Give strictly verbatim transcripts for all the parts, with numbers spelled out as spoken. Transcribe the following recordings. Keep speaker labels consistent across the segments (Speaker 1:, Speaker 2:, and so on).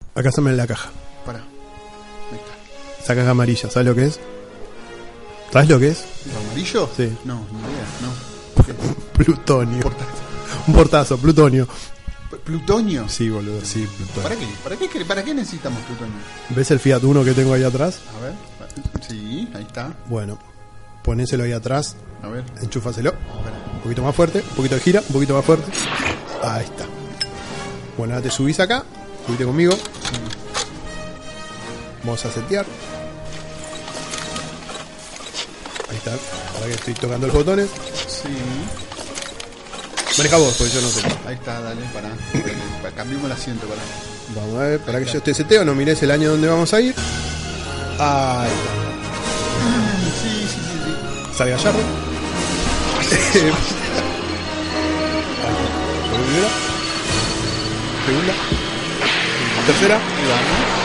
Speaker 1: Acá se me en la caja.
Speaker 2: Pará. Ahí está.
Speaker 1: Esa caja amarilla, ¿sabes lo que es? ¿Sabes lo que es?
Speaker 2: ¿Lo amarillo?
Speaker 1: Sí.
Speaker 2: No, ni idea, no. ¿Qué es?
Speaker 1: Plutonio.
Speaker 2: Portazo.
Speaker 1: Un portazo, plutonio.
Speaker 2: P- ¿Plutonio?
Speaker 1: Sí, boludo, sí, plutonio.
Speaker 2: ¿Para qué? ¿Para qué, qué- ¿Para qué necesitamos plutonio?
Speaker 1: ¿Ves el Fiat Uno que tengo ahí atrás?
Speaker 2: A ver. Sí, ahí está.
Speaker 1: Bueno, ponéselo ahí atrás,
Speaker 2: A ver.
Speaker 1: enchúfaselo.
Speaker 2: Espera.
Speaker 1: Un poquito más fuerte, un poquito de gira, un poquito más fuerte. Ahí está. Bueno, ahora te subís acá, subite conmigo. Vamos a setear. Ahí está. Ahora que estoy tocando los botones.
Speaker 2: Sí.
Speaker 1: Maneja vos, porque yo no sé.
Speaker 2: Ahí está, dale, pará. Para, cambiemos el asiento, pará.
Speaker 1: Vamos a ver, para que yo esté seteo, no mires el año donde vamos a ir. Ahí está.
Speaker 2: Sí, sí, sí, sí.
Speaker 1: Sale Gallardo. Primera. Segunda. Tercera.
Speaker 2: Ahí vamos.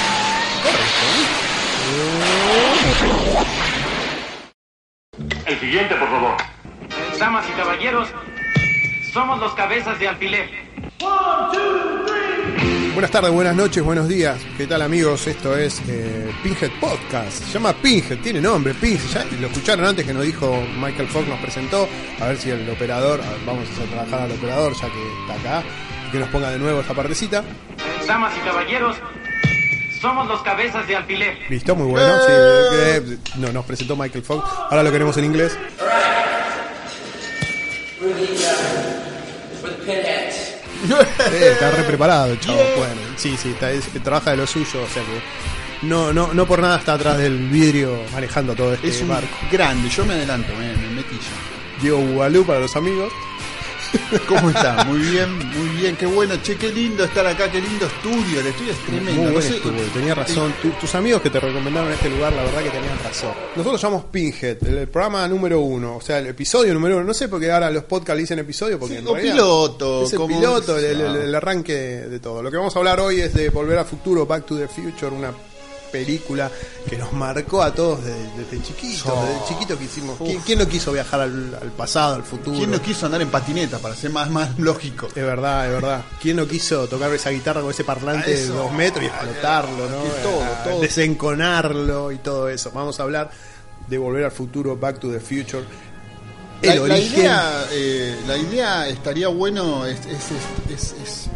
Speaker 3: El siguiente, por favor.
Speaker 4: Damas y caballeros, somos los cabezas de alfiler.
Speaker 1: Buenas tardes, buenas noches, buenos días. ¿Qué tal, amigos? Esto es eh, Pinhead Podcast. Se llama Pinhead, tiene nombre, Pinhead. Ya lo escucharon antes que nos dijo Michael Fox, nos presentó. A ver si el operador, a ver, vamos a hacer trabajar al operador ya que está acá. Y que nos ponga de nuevo esta partecita.
Speaker 4: Damas y caballeros, somos los cabezas de alfiler.
Speaker 1: Listo, muy bueno. Sí, eh, no, nos presentó Michael Fox. Ahora lo queremos en inglés. Eh, está re preparado el chavo. Bueno, sí, sí, está, es, que trabaja de lo suyo, o sea que no, no, no por nada está atrás del vidrio manejando todo este
Speaker 2: Es un
Speaker 1: barco.
Speaker 2: grande, yo me adelanto, me, me metí ya.
Speaker 1: Diego Bugalú para los amigos.
Speaker 2: ¿Cómo está? Muy bien, muy bien, qué bueno, che, qué lindo estar acá, qué lindo estudio, el estudio es tremendo.
Speaker 1: Muy
Speaker 2: no
Speaker 1: buen
Speaker 2: sé,
Speaker 1: estudio, tenía razón. Tu- tus amigos que te recomendaron este lugar, la verdad que tenían razón. Nosotros llamamos Pinhead, el, el programa número uno, o sea, el episodio número uno. No sé por qué ahora los podcasts le dicen episodio, porque
Speaker 2: Sí,
Speaker 1: en
Speaker 2: o
Speaker 1: realidad
Speaker 2: piloto,
Speaker 1: es el
Speaker 2: como-
Speaker 1: piloto, el, el-
Speaker 2: Ah.
Speaker 1: el arranque de todo. Lo que vamos a hablar hoy es de Volver al Futuro, Back to the Future, una película que nos marcó a todos desde, desde chiquitos,
Speaker 2: Oh.
Speaker 1: desde chiquito que hicimos.
Speaker 2: Uf.
Speaker 1: ¿Quién, quién no quiso viajar al, al pasado, al futuro?
Speaker 2: ¿Quién no quiso andar en patineta para ser más, más lógico?
Speaker 1: Es verdad, es verdad. ¿Quién no quiso tocar esa guitarra con ese parlante de
Speaker 2: Eso.
Speaker 1: dos metros y explotarlo, ¿no?
Speaker 2: Que todo,
Speaker 1: Ah,
Speaker 2: todo.
Speaker 1: Desenconarlo y todo eso. Vamos a hablar de Volver al Futuro, Back to the Future.
Speaker 2: La,
Speaker 1: El
Speaker 2: la
Speaker 1: origen.
Speaker 2: idea, eh, la idea estaría bueno es, es- es- es- es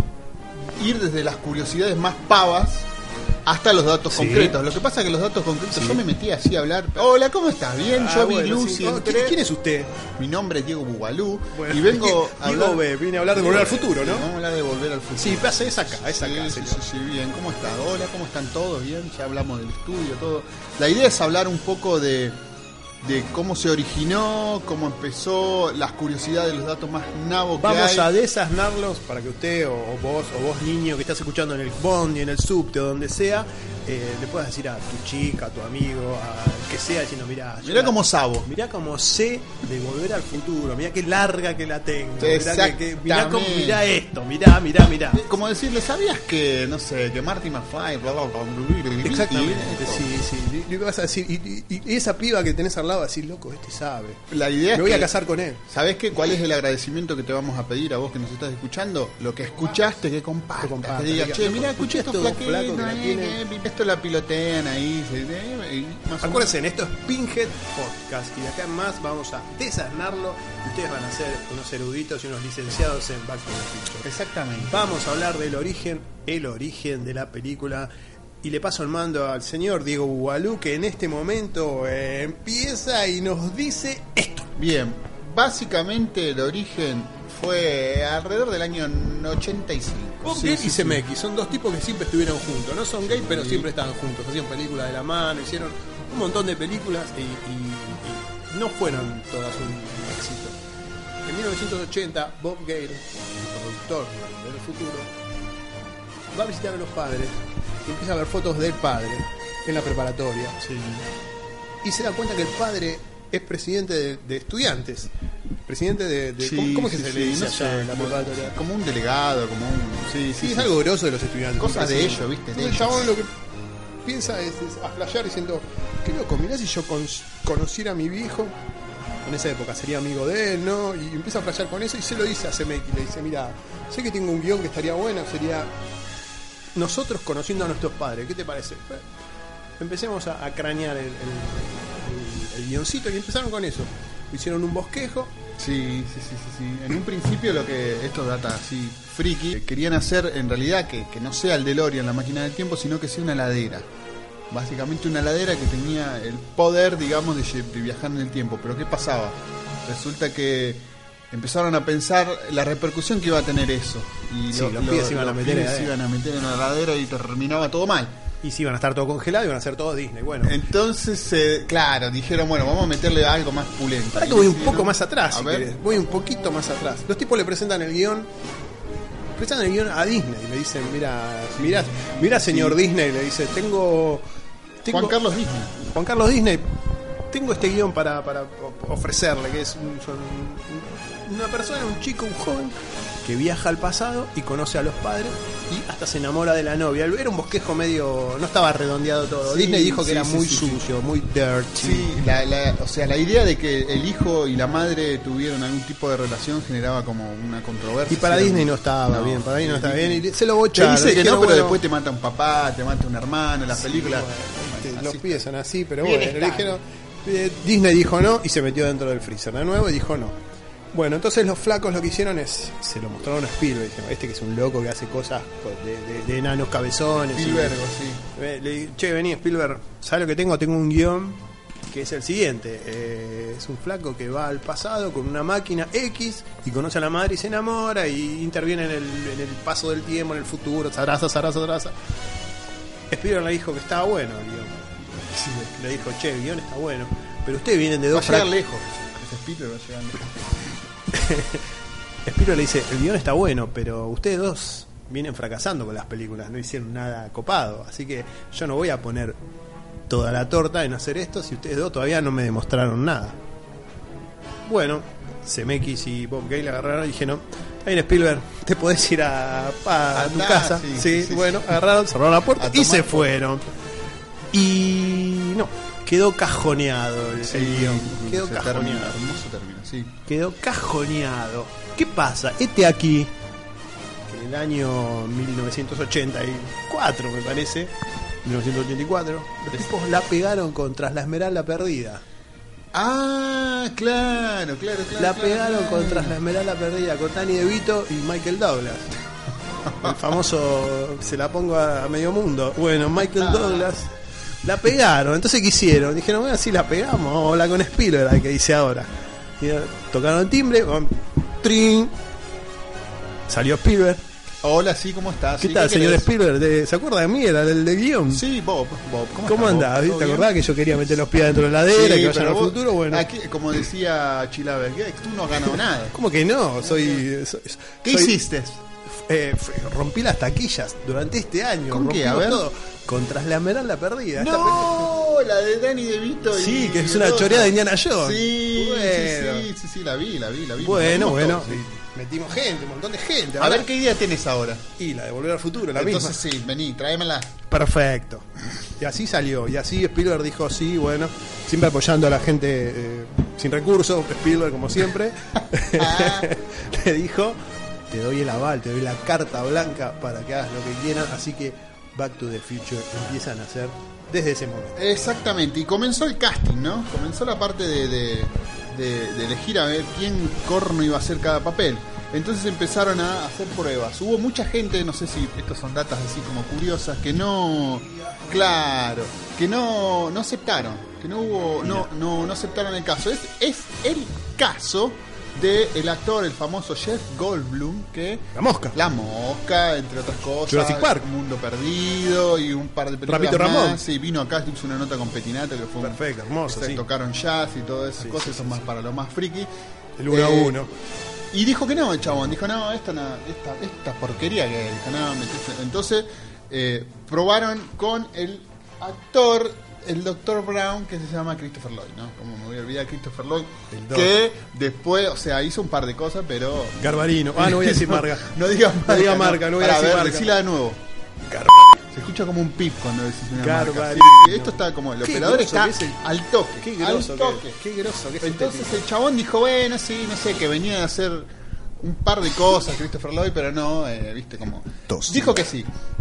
Speaker 2: ir desde las curiosidades más pavas hasta los datos
Speaker 1: Sí.
Speaker 2: concretos. Lo que pasa es que los datos concretos,
Speaker 1: Sí.
Speaker 2: yo me metí así a hablar. Hola, ¿cómo estás? Bien,
Speaker 1: Ah,
Speaker 2: yo vi
Speaker 1: bueno,
Speaker 2: Lucy,
Speaker 1: sí. Oh,
Speaker 2: entré.
Speaker 1: ¿quién, quién es usted?
Speaker 2: Mi nombre es Diego Bugalú
Speaker 1: Bueno,
Speaker 2: y vengo a
Speaker 1: Diego
Speaker 2: hablar...
Speaker 1: B, vine a hablar de Volver al Futuro, ¿no?
Speaker 2: Vamos a hablar de Volver al Futuro.
Speaker 1: Sí, pasa, es acá, es acá,
Speaker 2: Sí, sí,
Speaker 1: señor.
Speaker 2: sí, sí, bien. ¿Cómo estás? Hola, ¿cómo están todos? Bien, ya hablamos del estudio, todo. La idea es hablar un poco de, de cómo se originó, cómo empezó, las curiosidades, los datos más nabos que
Speaker 1: Vamos
Speaker 2: hay.
Speaker 1: a desasnarlos para que usted o, o vos o vos niño que estás escuchando en el bondi, en el subte o donde sea, eh, le puedas decir a tu chica, a tu amigo, al que sea, diciendo, mirá, yo
Speaker 2: Mirá
Speaker 1: la-
Speaker 2: cómo sabo.
Speaker 1: mirá cómo sé de Volver al Futuro, mirá qué larga que la tengo, mirá, que, que- mirá, cómo-
Speaker 2: Exactamente.
Speaker 1: mirá esto, mirá, mirá, mirá.
Speaker 2: Eh, Como decirle, ¿sabías que, no sé, que Marty McFly, bla, bla, bla, bla, bla,
Speaker 1: Exactamente,
Speaker 2: y esto?
Speaker 1: sí, sí. Le, le vas a decir, y, y- y esa piba que tenés al lado, decir, loco, este sabe.
Speaker 2: La idea
Speaker 1: Me
Speaker 2: es
Speaker 1: voy
Speaker 2: que-
Speaker 1: a casar con él.
Speaker 2: ¿Sabés qué? ¿Cuál es el agradecimiento que te vamos a pedir a vos que nos estás escuchando? Lo que escuchaste, que compartas.
Speaker 1: Que compartas,
Speaker 2: Que digas,
Speaker 1: diga,
Speaker 2: che,
Speaker 1: loco,
Speaker 2: mira,
Speaker 1: escuché
Speaker 2: escuché estos
Speaker 1: estos flacos
Speaker 2: flaquitos,
Speaker 1: que la
Speaker 2: ahí,
Speaker 1: tienen.
Speaker 2: que esto la pilotean ahí. se- eh, y más o menos.
Speaker 1: Acuérdense, esto es Pinhead Podcast y de acá en más vamos a desasnarlo y ustedes van a ser unos eruditos y unos licenciados en Back to the Future.
Speaker 2: Exactamente.
Speaker 1: Vamos a hablar del origen, el origen de la película. Y le paso el mando al señor Diego Bugalú, que en este momento eh, empieza y nos dice esto.
Speaker 2: Bien, básicamente el origen fue alrededor del año ochenta y cinco.
Speaker 1: Bob
Speaker 2: Sí,
Speaker 1: Gale
Speaker 2: sí,
Speaker 1: y
Speaker 2: sí.
Speaker 1: Zemeckis son dos tipos que siempre estuvieron juntos. No son gay, pero siempre estaban juntos. Hacían películas de la mano, hicieron un montón de películas y, y- y no fueron todas un éxito. En mil novecientos ochenta, Bob Gale, el productor del futuro, va a visitar a los padres y empieza a ver fotos del padre en la preparatoria. Y se da cuenta que el padre es presidente de, de estudiantes. Presidente de... de-
Speaker 2: Sí,
Speaker 1: ¿cómo, cómo es que
Speaker 2: sí,
Speaker 1: se
Speaker 2: sí,
Speaker 1: le dice
Speaker 2: no
Speaker 1: allá
Speaker 2: sé,
Speaker 1: en la
Speaker 2: como,
Speaker 1: preparatoria?
Speaker 2: como un delegado, como un... Sí,
Speaker 1: Sí, es algo grosso de los estudiantes.
Speaker 2: Cosas
Speaker 1: me
Speaker 2: de
Speaker 1: parece.
Speaker 2: ellos, ¿viste? De
Speaker 1: Entonces el
Speaker 2: ellos.
Speaker 1: chabón lo que piensa es, es a flashear diciendo, qué loco, mirá si yo con- conociera a mi viejo, en esa época sería amigo de él, ¿no? Y empieza a flashear con eso y se lo dice a Zemeckis, le dice, mira, sé que tengo un guión que estaría bueno, sería nosotros conociendo a nuestros padres. ¿Qué te parece? Empecemos a, a cranear el, el, el, el guioncito y empezaron con eso. Hicieron un bosquejo.
Speaker 2: Sí, sí, sí, sí, sí. En un principio lo que esto data así friki, eh, querían hacer en realidad que, que no sea el DeLorean, la máquina del tiempo, sino que sea una heladera. Básicamente una heladera que tenía el poder, digamos, de, de viajar en el tiempo. Pero ¿qué pasaba? Resulta que empezaron a pensar la repercusión que iba a tener eso. Y
Speaker 1: Sí,
Speaker 2: lo-
Speaker 1: los
Speaker 2: lo-
Speaker 1: pibes se iban a
Speaker 2: los
Speaker 1: meter
Speaker 2: pibes
Speaker 1: en la
Speaker 2: se iban a meter en la heladera y terminaba todo mal.
Speaker 1: Y si iban a estar todo congelado, iban a ser todos Disney. Bueno,
Speaker 2: Entonces, eh, claro, dijeron, bueno, vamos a meterle algo más pulento.
Speaker 1: para que
Speaker 2: Y
Speaker 1: voy un
Speaker 2: decidieron-
Speaker 1: poco más atrás,
Speaker 2: A
Speaker 1: si
Speaker 2: ver.
Speaker 1: querés. Voy un poquito más atrás. Los tipos le presentan el guión. Presentan el guión a Disney. Le dicen, mira, mira, mira señor Disney. Le dice, tengo, tengo.
Speaker 2: Juan Carlos Disney.
Speaker 1: Juan Carlos Disney, tengo este guión para, para ofrecerle, que es un- son un- una persona, un chico, un joven, que viaja al pasado y conoce a los padres y hasta se enamora de la novia. Era un bosquejo medio... no estaba redondeado todo.
Speaker 2: Sí,
Speaker 1: Disney dijo que
Speaker 2: sí,
Speaker 1: era
Speaker 2: sí,
Speaker 1: muy
Speaker 2: sí, sí.
Speaker 1: sucio, muy dirty.
Speaker 2: Sí, la, la, o sea, la idea de que el hijo y la madre tuvieron algún tipo de relación generaba como una controversia.
Speaker 1: Y para
Speaker 2: Era
Speaker 1: Disney
Speaker 2: muy-
Speaker 1: no estaba bien, para Disney no estaba bien. Y se lo
Speaker 2: Te
Speaker 1: bocharon.
Speaker 2: dice que no,
Speaker 1: dijeron,
Speaker 2: pero
Speaker 1: bueno,
Speaker 2: después te mata un papá, te mata un hermano, las películas.
Speaker 1: Este,
Speaker 2: Bueno,
Speaker 1: los
Speaker 2: así
Speaker 1: pibes son así, pero
Speaker 2: Bien
Speaker 1: bueno, le
Speaker 2: están.
Speaker 1: dijeron, eh, Disney dijo no y se metió dentro del freezer de nuevo y dijo no. Bueno, entonces los flacos lo que hicieron es, se lo mostraron a Spielberg, dijeron, este que es un loco que hace cosas de, de- de enanos cabezones. y-
Speaker 2: Spielberg, sí.
Speaker 1: Eh, le di- che, vení Spielberg, ¿sabes lo que tengo? Tengo un guión que es el siguiente. Eh, es un flaco que va al pasado con una máquina X y conoce a la madre y se enamora y interviene en el, en el paso del tiempo, en el futuro, zaraza, zaraza, zaraza. Spielberg le dijo que estaba bueno el guión. Le dijo, che, el guión está bueno, pero ustedes vienen de
Speaker 2: Va a
Speaker 1: dos
Speaker 2: llegar
Speaker 1: frac-
Speaker 2: lejos. Ese Spielberg va a llegar lejos.
Speaker 1: Spielberg le dice, el guión está bueno, pero ustedes dos vienen fracasando con las películas, no hicieron nada copado, así que yo no voy a poner toda la torta en hacer esto si ustedes dos todavía no me demostraron nada. Bueno, Zemeckis y Bob Gale agarraron y dijeron, ahí en Spielberg, te podés ir a, a tu
Speaker 2: Andá,
Speaker 1: casa.
Speaker 2: sí,
Speaker 1: Sí,
Speaker 2: sí, sí,
Speaker 1: bueno,
Speaker 2: sí.
Speaker 1: agarraron, cerraron la puerta
Speaker 2: A
Speaker 1: y
Speaker 2: tomar
Speaker 1: se
Speaker 2: por-
Speaker 1: fueron. Y no, quedó cajoneado el,
Speaker 2: Sí,
Speaker 1: el guión. Quedó
Speaker 2: se
Speaker 1: cajoneado.
Speaker 2: termina, hermoso término, sí.
Speaker 1: Quedó cajoneado. ¿Qué pasa? Este aquí, en el año mil novecientos ochenta y cuatro, me parece, mil novecientos ochenta y cuatro, los tipos la pegaron contra la Esmeralda Perdida.
Speaker 2: Ah, claro, claro, claro.
Speaker 1: La
Speaker 2: claro,
Speaker 1: pegaron
Speaker 2: claro.
Speaker 1: contra la Esmeralda Perdida con Danny DeVito y Michael Douglas. El famoso, se la pongo a, a medio mundo. Bueno, Michael Douglas la pegaron. Entonces, ¿qué hicieron? Dijeron, bueno, si la pegamos, vamos a hablar con Spielberg, al que dice ahora. Y, eh, tocaron el timbre, um, trin. Salió Spielberg.
Speaker 2: Hola, sí, ¿cómo estás?
Speaker 1: ¿Qué
Speaker 2: Sí,
Speaker 1: tal, señor
Speaker 2: querés?
Speaker 1: Spielberg? ¿De- ¿Se acuerda de mí? Era del de guión.
Speaker 2: Sí, Bob, Bob. ¿Cómo,
Speaker 1: ¿Cómo
Speaker 2: estás,
Speaker 1: andás?
Speaker 2: Bob?
Speaker 1: ¿Te
Speaker 2: ¿Todo bien?
Speaker 1: acordás que yo quería meter los pies dentro de la heladera,
Speaker 2: Sí,
Speaker 1: que vayan
Speaker 2: pero
Speaker 1: al
Speaker 2: vos-
Speaker 1: futuro? Bueno,
Speaker 2: aquí, como decía Chilaver, que tú no has ganado nada.
Speaker 1: ¿cómo que no? Soy. soy-
Speaker 2: ¿Qué
Speaker 1: soy-
Speaker 2: hiciste?
Speaker 1: Eh, f- rompí las taquillas durante este año.
Speaker 2: ¿Con qué? A
Speaker 1: rompimos
Speaker 2: ver.
Speaker 1: todo. Contra la Esmeralda Perdida. Esta
Speaker 2: No, la de Danny DeVito. y-
Speaker 1: Sí, que es
Speaker 2: y
Speaker 1: una
Speaker 2: el otro.
Speaker 1: choreada de Indiana Jones.
Speaker 2: Sí,
Speaker 1: Bueno.
Speaker 2: sí, sí, sí, sí, la vi, la vi, la vi.
Speaker 1: Bueno,
Speaker 2: Nos
Speaker 1: bueno.
Speaker 2: vimos todos, sí.
Speaker 1: Metimos gente, un montón de gente.
Speaker 2: A
Speaker 1: Ahora-
Speaker 2: ver qué idea tenés ahora.
Speaker 1: Y la de Volver al Futuro, la
Speaker 2: Entonces
Speaker 1: misma.
Speaker 2: sí, vení, tráemela.
Speaker 1: Perfecto. Y así salió. Y así Spielberg dijo, sí, bueno. Siempre apoyando a la gente eh, sin recursos. Spielberg, como siempre. Le dijo, te doy el aval, te doy la carta blanca para que hagas lo que quieras. Así que Back to the Future empiezan a hacer desde ese momento.
Speaker 2: Exactamente, y comenzó el casting, ¿no? Comenzó la parte de, de, de- de elegir a ver quién corno iba a hacer cada papel. Entonces empezaron a hacer pruebas. Hubo mucha gente, no sé si estos son datas así como curiosas, que no, claro, que no, no aceptaron, que no hubo, no, no, no aceptaron el caso. Es, es el caso de el actor, el famoso Jeff Goldblum, que
Speaker 1: La mosca.
Speaker 2: La Mosca, entre otras cosas,
Speaker 1: Jurassic Park.
Speaker 2: Mundo Perdido y un par de películas
Speaker 1: Rapito
Speaker 2: más.
Speaker 1: Ramón.
Speaker 2: Sí, vino acá, hizo una nota con Petinato que fue un-
Speaker 1: Perfecto, hermoso,
Speaker 2: que
Speaker 1: sí.
Speaker 2: tocaron jazz y todas esas
Speaker 1: Sí,
Speaker 2: cosas,
Speaker 1: sí,
Speaker 2: eso
Speaker 1: sí,
Speaker 2: más
Speaker 1: sí.
Speaker 2: para lo más friki.
Speaker 1: El uno a
Speaker 2: Eh,
Speaker 1: uno.
Speaker 2: Y dijo que no, el chabón, dijo no, esta, no, esta, esta porquería que dijo, no, metiste. Entonces eh, probaron con el actor, el doctor Brown, que se llama Christopher Lloyd, ¿no? Como me voy a olvidar, Christopher Lloyd,
Speaker 1: El Doc.
Speaker 2: que después, o sea, hizo un par de cosas, pero...
Speaker 1: Garbarino. Ah, no voy a decir marca.
Speaker 2: No digas marca.
Speaker 1: diga marca, no voy a
Speaker 2: Pará,
Speaker 1: decir
Speaker 2: ver,
Speaker 1: marca.
Speaker 2: decila de nuevo.
Speaker 1: Gar-
Speaker 2: Se escucha como un pip cuando decís una
Speaker 1: Garbarino.
Speaker 2: marca. Sí, sí, esto está como, el
Speaker 1: Qué
Speaker 2: operador
Speaker 1: grosso
Speaker 2: está
Speaker 1: que es el-
Speaker 2: al toque.
Speaker 1: Qué
Speaker 2: al
Speaker 1: grosso que
Speaker 2: toque.
Speaker 1: es. Qué grosso que es
Speaker 2: Entonces
Speaker 1: este
Speaker 2: el chabón dijo, bueno, sí, no sé, que venía de hacer un par de cosas Christopher Lloyd, pero no, eh, viste, como...
Speaker 1: Tos.
Speaker 2: Dijo que sí.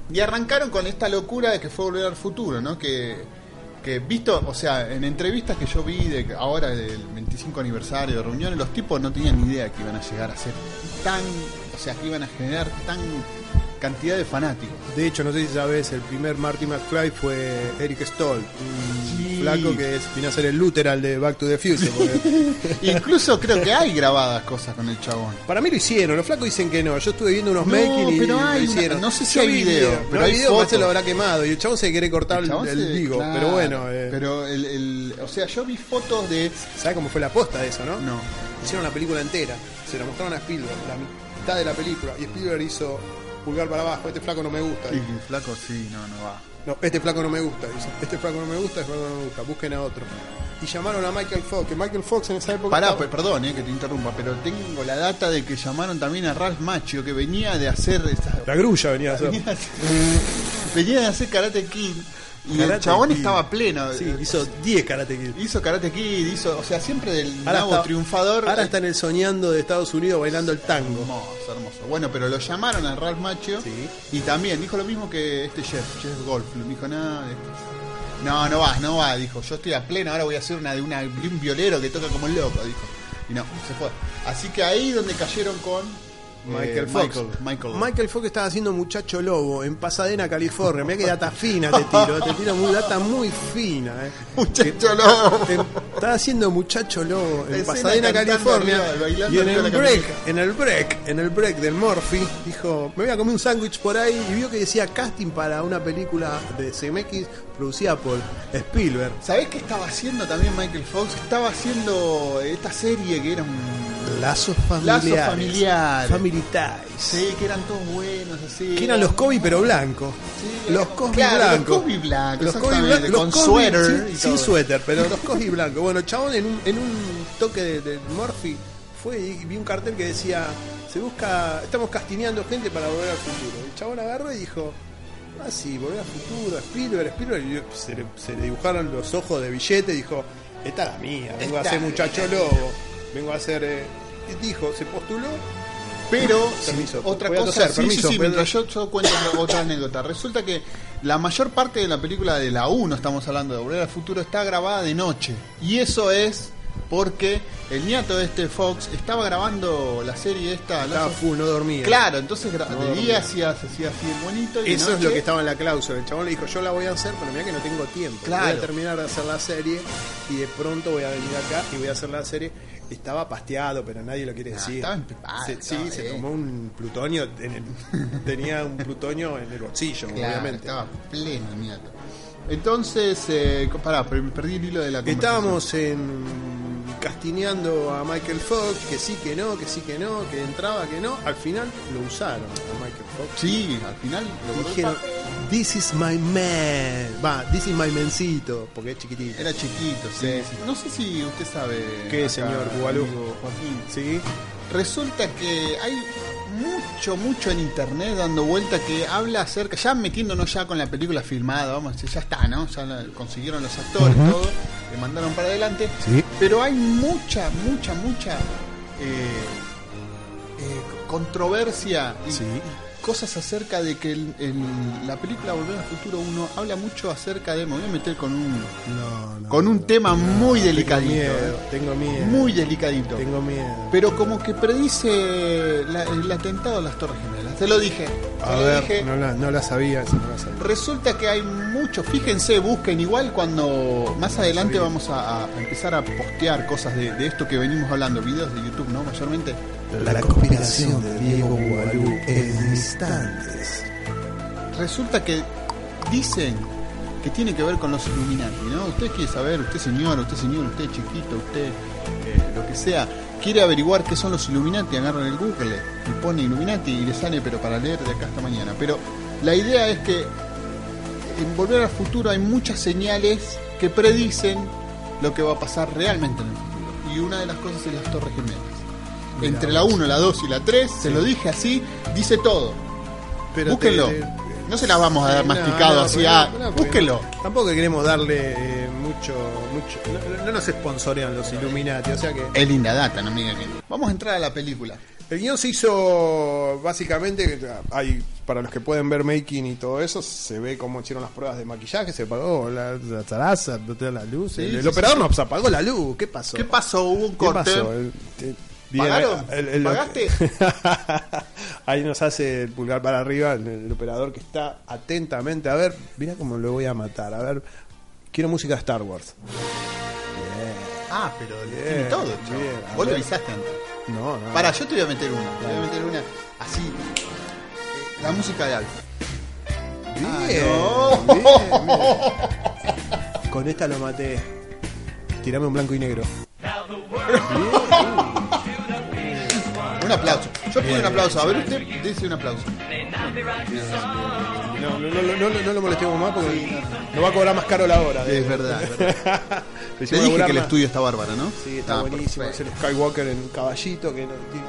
Speaker 2: Y arrancaron con esta locura de que fue Volver al Futuro, ¿no? Que, que visto, o sea, en entrevistas que yo vi de ahora del veinticinco aniversario de reuniones, los tipos no tenían ni idea que iban a llegar a ser tan, o sea, que iban a generar tan cantidad de fanáticos.
Speaker 1: De hecho, no sé si sabes, el primer Marty McFly fue Eric Stoll, un
Speaker 2: Sí.
Speaker 1: flaco que es, vino a ser el Luther de Back to the Future. porque-
Speaker 2: Incluso creo que hay grabadas cosas con el chabón.
Speaker 1: Para mí lo hicieron, los flacos dicen que no. Yo estuve viendo unos
Speaker 2: No,
Speaker 1: making y
Speaker 2: pero
Speaker 1: lo
Speaker 2: hay una-
Speaker 1: hicieron.
Speaker 2: no sé si
Speaker 1: Yo
Speaker 2: hay
Speaker 1: vi
Speaker 2: video,
Speaker 1: pero
Speaker 2: pero
Speaker 1: hay
Speaker 2: hay
Speaker 1: video, más se
Speaker 2: fotos.
Speaker 1: lo habrá quemado y el chabón se quiere cortar el,
Speaker 2: chabón
Speaker 1: el
Speaker 2: se-
Speaker 1: vigo.
Speaker 2: claro,
Speaker 1: pero bueno, eh,
Speaker 2: pero el, el, o sea, yo vi fotos de,
Speaker 1: ¿sabes cómo fue la posta de eso, no?
Speaker 2: no,
Speaker 1: Hicieron la película entera, se la mostraron a Spielberg, la mitad de la película, y Spielberg hizo pulgar para abajo, este flaco no me gusta.
Speaker 2: y
Speaker 1: dijo.
Speaker 2: flaco sí, no, no va.
Speaker 1: No, este flaco no me gusta, dice. Este flaco no me gusta, este flaco no me gusta, busquen a otro. Y llamaron a Michael Fox, que Michael Fox en esa época...
Speaker 2: Pará,
Speaker 1: estaba-
Speaker 2: pe- perdón, eh, que te interrumpa, pero tengo la data de que llamaron también a Ralph Macchio, que venía de hacer esa,
Speaker 1: La grulla venía a hacer.
Speaker 2: venía, de hacer, venía de hacer Karate Kid y el
Speaker 1: Karate
Speaker 2: chabón
Speaker 1: Kid.
Speaker 2: estaba pleno.
Speaker 1: Sí, hizo diez Karate Kid.
Speaker 2: Hizo Karate Kid, hizo, o sea, siempre del
Speaker 1: Ahora
Speaker 2: nabo
Speaker 1: está-
Speaker 2: triunfador.
Speaker 1: Ahora está en el soñando de Estados Unidos bailando el tango.
Speaker 2: Hermoso, hermoso. Bueno, pero lo llamaron a Ralph Macchio
Speaker 1: Sí.
Speaker 2: y también dijo lo mismo que este Jeff, Jeff Goldblum. Dijo, no, no, no va, no va. Dijo, yo estoy a pleno, ahora voy a hacer una de, una, de un violero que toca como el loco. Dijo, y no, se fue. Así que ahí donde cayeron con
Speaker 1: Michael
Speaker 2: eh,
Speaker 1: Fox.
Speaker 2: Michael, Michael.
Speaker 1: Michael Fox estaba haciendo Muchacho Lobo en Pasadena, California. Mirá que data fina te tiro, te tiro muy data muy fina, eh.
Speaker 2: Muchacho lobo.
Speaker 1: Te- Estaba haciendo Muchacho Lobo en
Speaker 2: La escena
Speaker 1: Pasadena,
Speaker 2: cantando
Speaker 1: California.
Speaker 2: arriba, bailando
Speaker 1: Y en
Speaker 2: arriba
Speaker 1: el
Speaker 2: de la
Speaker 1: break,
Speaker 2: camioneta.
Speaker 1: en el break, en el break del Murphy, dijo, me voy a comer un sándwich por ahí y vio que decía casting para una película de C M X producida por Spielberg.
Speaker 2: ¿Sabés qué estaba haciendo también Michael Fox? Estaba haciendo esta serie que era un...
Speaker 1: Lazos familiares.
Speaker 2: Lazos familiares.
Speaker 1: Family Ties.
Speaker 2: Sí, que eran todos buenos, así.
Speaker 1: Que eran los Kobe pero blancos.
Speaker 2: Sí,
Speaker 1: los Cosby
Speaker 2: claro,
Speaker 1: blancos.
Speaker 2: Los Cosby blancos,
Speaker 1: Los Cosby
Speaker 2: exactamente,
Speaker 1: blancos.
Speaker 2: con
Speaker 1: los Cosby
Speaker 2: suéter
Speaker 1: sin,
Speaker 2: y
Speaker 1: sin
Speaker 2: todo.
Speaker 1: suéter, pero los Cosby blancos. Bueno, el chabón en un, en un toque de, de Murphy fue y vi un cartel que decía, se busca, estamos castineando gente para Volver al Futuro. El chabón agarró y dijo, ah sí, Volver al Futuro, Spielberg, Spielberg, y se le, se le dibujaron los ojos de billete y dijo, esta es la mía, vengo
Speaker 2: Esta
Speaker 1: a ser
Speaker 2: es
Speaker 1: Muchacho
Speaker 2: la
Speaker 1: Lobo, vengo a ser... Eh, y dijo, se postuló.
Speaker 2: Pero,
Speaker 1: Permiso,
Speaker 2: otra
Speaker 1: voy a
Speaker 2: cosa,
Speaker 1: toser,
Speaker 2: sí,
Speaker 1: permiso,
Speaker 2: sí, sí,
Speaker 1: voy a-
Speaker 2: mientras yo, yo cuento otra anécdota. Resulta que la mayor parte de la película de la uno, estamos hablando de Volver al Futuro, está grabada de noche. Y eso es porque el nieto de este Fox estaba grabando la serie esta.
Speaker 1: Estaba
Speaker 2: Lazos-
Speaker 1: full, no dormía.
Speaker 2: Claro, entonces gra-
Speaker 1: No
Speaker 2: de
Speaker 1: dormía.
Speaker 2: día hacía, se hacía así el bonito. Y de
Speaker 1: Eso es
Speaker 2: noche-
Speaker 1: lo que estaba en la cláusula. El chabón le dijo, yo la voy a hacer, pero mira que no tengo tiempo.
Speaker 2: Claro.
Speaker 1: Voy a terminar de hacer la serie y de pronto voy a venir acá y voy a hacer la serie. Estaba pasteado, pero nadie lo quiere
Speaker 2: Ah,
Speaker 1: decir.
Speaker 2: estaba empepado,
Speaker 1: Se-
Speaker 2: estaba
Speaker 1: sí, se
Speaker 2: bien.
Speaker 1: tomó un plutonio. En el- tenía un plutonio en el bolsillo,
Speaker 2: Claro,
Speaker 1: obviamente.
Speaker 2: estaba pleno el nieto. Entonces, eh, pará, per- perdí el hilo de la conversación.
Speaker 1: Estábamos en castineando a Michael Fox, que sí, que no, que sí, que no, que entraba, que no. Al final lo usaron a Michael Fox.
Speaker 2: Sí, al final lo borró el
Speaker 1: Dijeron,
Speaker 2: papel.
Speaker 1: this is my man. Va, this is my mencito, porque es chiquitito.
Speaker 2: Era chiquito, sí,
Speaker 1: Sí.
Speaker 2: sí. No sé si usted sabe.
Speaker 1: ¿Qué,
Speaker 2: acá,
Speaker 1: señor Bugalú?
Speaker 2: amigo Joaquín.
Speaker 1: Sí.
Speaker 2: Resulta que hay mucho, mucho en internet dando vuelta que habla acerca, ya metiéndonos ya con la película filmada, vamos a decir, ya está, ¿no? Ya la- consiguieron los actores,
Speaker 1: Ujú.
Speaker 2: todo, le mandaron para adelante.
Speaker 1: Sí.
Speaker 2: Pero hay mucha, mucha, mucha eh, eh, controversia y,
Speaker 1: Sí.
Speaker 2: y cosas acerca de que el- el- la película Volver al Futuro uno habla mucho acerca de, me voy a meter con un
Speaker 1: No, no.
Speaker 2: con un tema muy
Speaker 1: Tengo
Speaker 2: delicadito,
Speaker 1: miedo,
Speaker 2: eh.
Speaker 1: tengo miedo.
Speaker 2: muy delicadito.
Speaker 1: Tengo miedo.
Speaker 2: Pero como que predice la- el atentado a las Torres Gemelas. Te lo dije. Te
Speaker 1: A
Speaker 2: lo
Speaker 1: ver,
Speaker 2: dije.
Speaker 1: no la, no la sabía, esa no la sabía.
Speaker 2: Resulta que hay mucho. Fíjense, busquen igual cuando más adelante vamos a, a empezar a postear cosas de, de esto que venimos hablando, videos de YouTube, ¿no? Mayormente.
Speaker 1: La conspiración de Diego Bugalú en instantes.
Speaker 2: Resulta que dicen que tiene que ver con los Illuminati, ¿no? Usted quiere saber, usted señor, usted señor, usted chiquito, usted eh, lo que sea, quiere averiguar qué son los Illuminati, agarran el Google y pone Illuminati y le sale, pero para leer de acá hasta mañana. Pero la idea es que en Volver al Futuro hay muchas señales que predicen lo que va a pasar realmente en el futuro. Y una de las cosas es las Torres Gemelas.
Speaker 1: Mirá
Speaker 2: Entre la
Speaker 1: vos.
Speaker 2: uno, la dos y la tres, se lo dije así, dice todo.
Speaker 1: Pero
Speaker 2: Búsquenlo.
Speaker 1: te-
Speaker 2: No se las vamos a dar
Speaker 1: No,
Speaker 2: masticado
Speaker 1: no,
Speaker 2: así.
Speaker 1: porque
Speaker 2: ah,
Speaker 1: no, no, porque
Speaker 2: búsquenlo.
Speaker 1: no. Tampoco queremos darle eh, mucho. mucho no, no nos sponsorean los Illuminati, o sea que.
Speaker 2: Es linda data, no me digan que no. Vamos a entrar a la película.
Speaker 1: El guión se hizo básicamente, hay para los que pueden ver making y todo eso, se ve cómo hicieron las pruebas de maquillaje, se apagó la, la zaraza, la luz,
Speaker 2: Sí,
Speaker 1: el,
Speaker 2: sí,
Speaker 1: el
Speaker 2: sí,
Speaker 1: operador
Speaker 2: sí.
Speaker 1: nos apagó la luz, ¿qué pasó?
Speaker 2: ¿Qué pasó? Hubo un
Speaker 1: ¿Qué
Speaker 2: corte.
Speaker 1: pasó? El- te- bien,
Speaker 2: ¿Pagaron?
Speaker 1: el- el-
Speaker 2: ¿Pagaste?
Speaker 1: Ahí nos hace el pulgar para arriba el, el operador que está atentamente, a ver, mira cómo lo voy a matar, a ver, quiero música de Star Wars.
Speaker 2: Ah, pero le
Speaker 1: Bien,
Speaker 2: tiene todo,
Speaker 1: bien,
Speaker 2: chaval.
Speaker 1: a
Speaker 2: Vos le
Speaker 1: ver.
Speaker 2: avisaste antes.
Speaker 1: No, no.
Speaker 2: Para, yo te voy a meter una. Te voy a meter una así. eh, La música de Alfa.
Speaker 1: Bien,
Speaker 2: Ah, no.
Speaker 1: bien, bien. Con esta lo maté. Tirame un blanco y negro.
Speaker 2: Un aplauso. Yo pido un aplauso. A ver, usted dice un aplauso.
Speaker 1: No, no, no, no, no, no lo molestemos más porque nos va a cobrar más caro la hora.
Speaker 2: Es verdad, es verdad.
Speaker 1: Te
Speaker 2: Te
Speaker 1: hicimos
Speaker 2: dije
Speaker 1: laburar
Speaker 2: que el
Speaker 1: más.
Speaker 2: estudio está bárbaro, ¿no?
Speaker 1: Sí, está
Speaker 2: Ah,
Speaker 1: buenísimo. Es
Speaker 2: perfecto.
Speaker 1: el Skywalker en caballito que no tiene.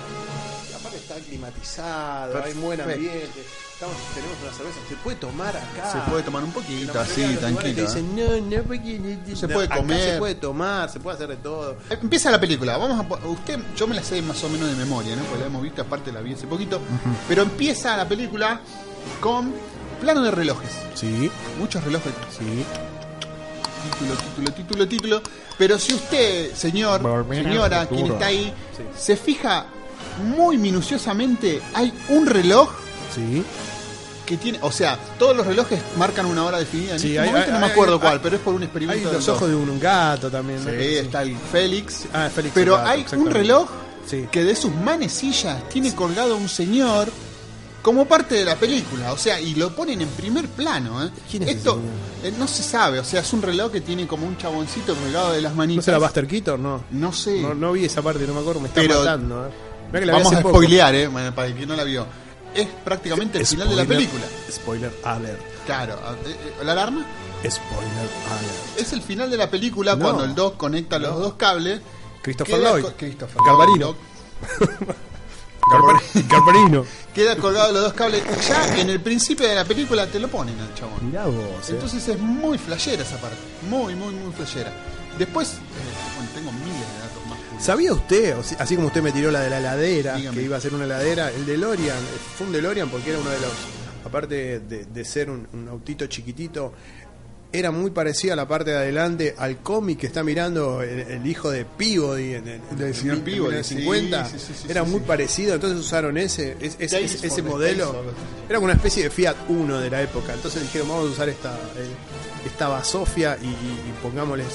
Speaker 1: Y aparte está climatizado, hay buen
Speaker 2: Perfecto.
Speaker 1: ambiente. Estamos, tenemos una cerveza, se puede tomar acá.
Speaker 2: Se puede tomar un
Speaker 1: En
Speaker 2: poquito,
Speaker 1: la
Speaker 2: así,
Speaker 1: mayoría de los lugares
Speaker 2: tranquilo.
Speaker 1: te
Speaker 2: ¿eh?
Speaker 1: dicen, no, no, porque no,
Speaker 2: Se
Speaker 1: no,
Speaker 2: puede
Speaker 1: acá
Speaker 2: comer.
Speaker 1: se puede tomar, se puede hacer de todo.
Speaker 2: Empieza la película. Vamos a po- usted, yo me la sé más o menos de memoria, ¿no? Porque la hemos visto, aparte la vi hace poquito. Pero empieza la película con plano de relojes.
Speaker 1: Sí,
Speaker 2: Muchos relojes.
Speaker 1: sí.
Speaker 2: Título, título, título, título. Pero si usted, señor,
Speaker 1: Volver al
Speaker 2: señora,
Speaker 1: futuro.
Speaker 2: quien está ahí,
Speaker 1: Sí.
Speaker 2: se fija muy minuciosamente, hay un reloj
Speaker 1: Sí.
Speaker 2: que tiene, o sea, todos los relojes marcan una hora definida. En
Speaker 1: Sí,
Speaker 2: este
Speaker 1: hay-
Speaker 2: momento
Speaker 1: hay-
Speaker 2: no me
Speaker 1: hay-
Speaker 2: acuerdo
Speaker 1: hay-
Speaker 2: cuál, pero es por un
Speaker 1: Hay
Speaker 2: experimento.
Speaker 1: los
Speaker 2: del
Speaker 1: ojos de un gato también.
Speaker 2: Sí,
Speaker 1: ¿no? Sí.
Speaker 2: está el Félix.
Speaker 1: Ah, Félix
Speaker 2: Pero
Speaker 1: el gato,
Speaker 2: hay un
Speaker 1: exactamente.
Speaker 2: reloj
Speaker 1: Sí.
Speaker 2: que de sus manecillas tiene colgado un señor como parte de la película, o sea, y lo ponen en primer plano, ¿eh?
Speaker 1: ¿Quién es ese
Speaker 2: Esto
Speaker 1: señor?
Speaker 2: eh, no se sabe, o sea, es un reloj que tiene como un chaboncito colgado de las
Speaker 1: ¿No
Speaker 2: manitas.
Speaker 1: será Buster Keaton? No.
Speaker 2: No sé.
Speaker 1: No, no vi esa parte, no me acuerdo, me está
Speaker 2: Pero
Speaker 1: matando. ¿eh? Mirá que la vi
Speaker 2: Vamos
Speaker 1: hace
Speaker 2: a
Speaker 1: poco.
Speaker 2: spoilear, ¿eh? Bueno, para el que no la vio. Es prácticamente el final de la
Speaker 1: Spoiler-
Speaker 2: película.
Speaker 1: Spoiler alert.
Speaker 2: Claro. eh, eh, ¿La alarma?
Speaker 1: Spoiler alert.
Speaker 2: Es el final de la película
Speaker 1: No.
Speaker 2: cuando el Doc conecta los
Speaker 1: No.
Speaker 2: dos cables.
Speaker 1: Christopher
Speaker 2: Queda
Speaker 1: Lloyd.
Speaker 2: co- Christopher
Speaker 1: Garbarino.
Speaker 2: Lloyd.
Speaker 1: Garbar- Garbarino.
Speaker 2: Queda colgado los dos cables. Ya en el principio de la película te lo ponen al chabón.
Speaker 1: Mirá vos. eh.
Speaker 2: Entonces es muy flashera esa parte. Muy, muy, muy flashera. Después, eh, bueno, tengo miles de datos más. curiosos.
Speaker 1: ¿Sabía usted, o si- así como usted me tiró la de la heladera,
Speaker 2: Dígame.
Speaker 1: que iba a ser una heladera, el DeLorean, eh, fue un DeLorean porque era uno de los, aparte de, de ser un, un autito chiquitito, era muy parecida a la parte de adelante al cómic que está mirando el, el hijo de Peabody en el
Speaker 2: Del señor
Speaker 1: en
Speaker 2: Peabody,
Speaker 1: los
Speaker 2: sí,
Speaker 1: cincuenta.
Speaker 2: sí, sí, sí,
Speaker 1: era
Speaker 2: sí,
Speaker 1: muy
Speaker 2: sí.
Speaker 1: parecido, entonces usaron ese es- es-
Speaker 2: Days
Speaker 1: ese,
Speaker 2: for
Speaker 1: ese
Speaker 2: the
Speaker 1: modelo.
Speaker 2: Space, algo así.
Speaker 1: Era como una especie de Fiat uno de la época. Entonces dijeron, vamos a usar esta, eh, esta basofia y, y- y pongámosles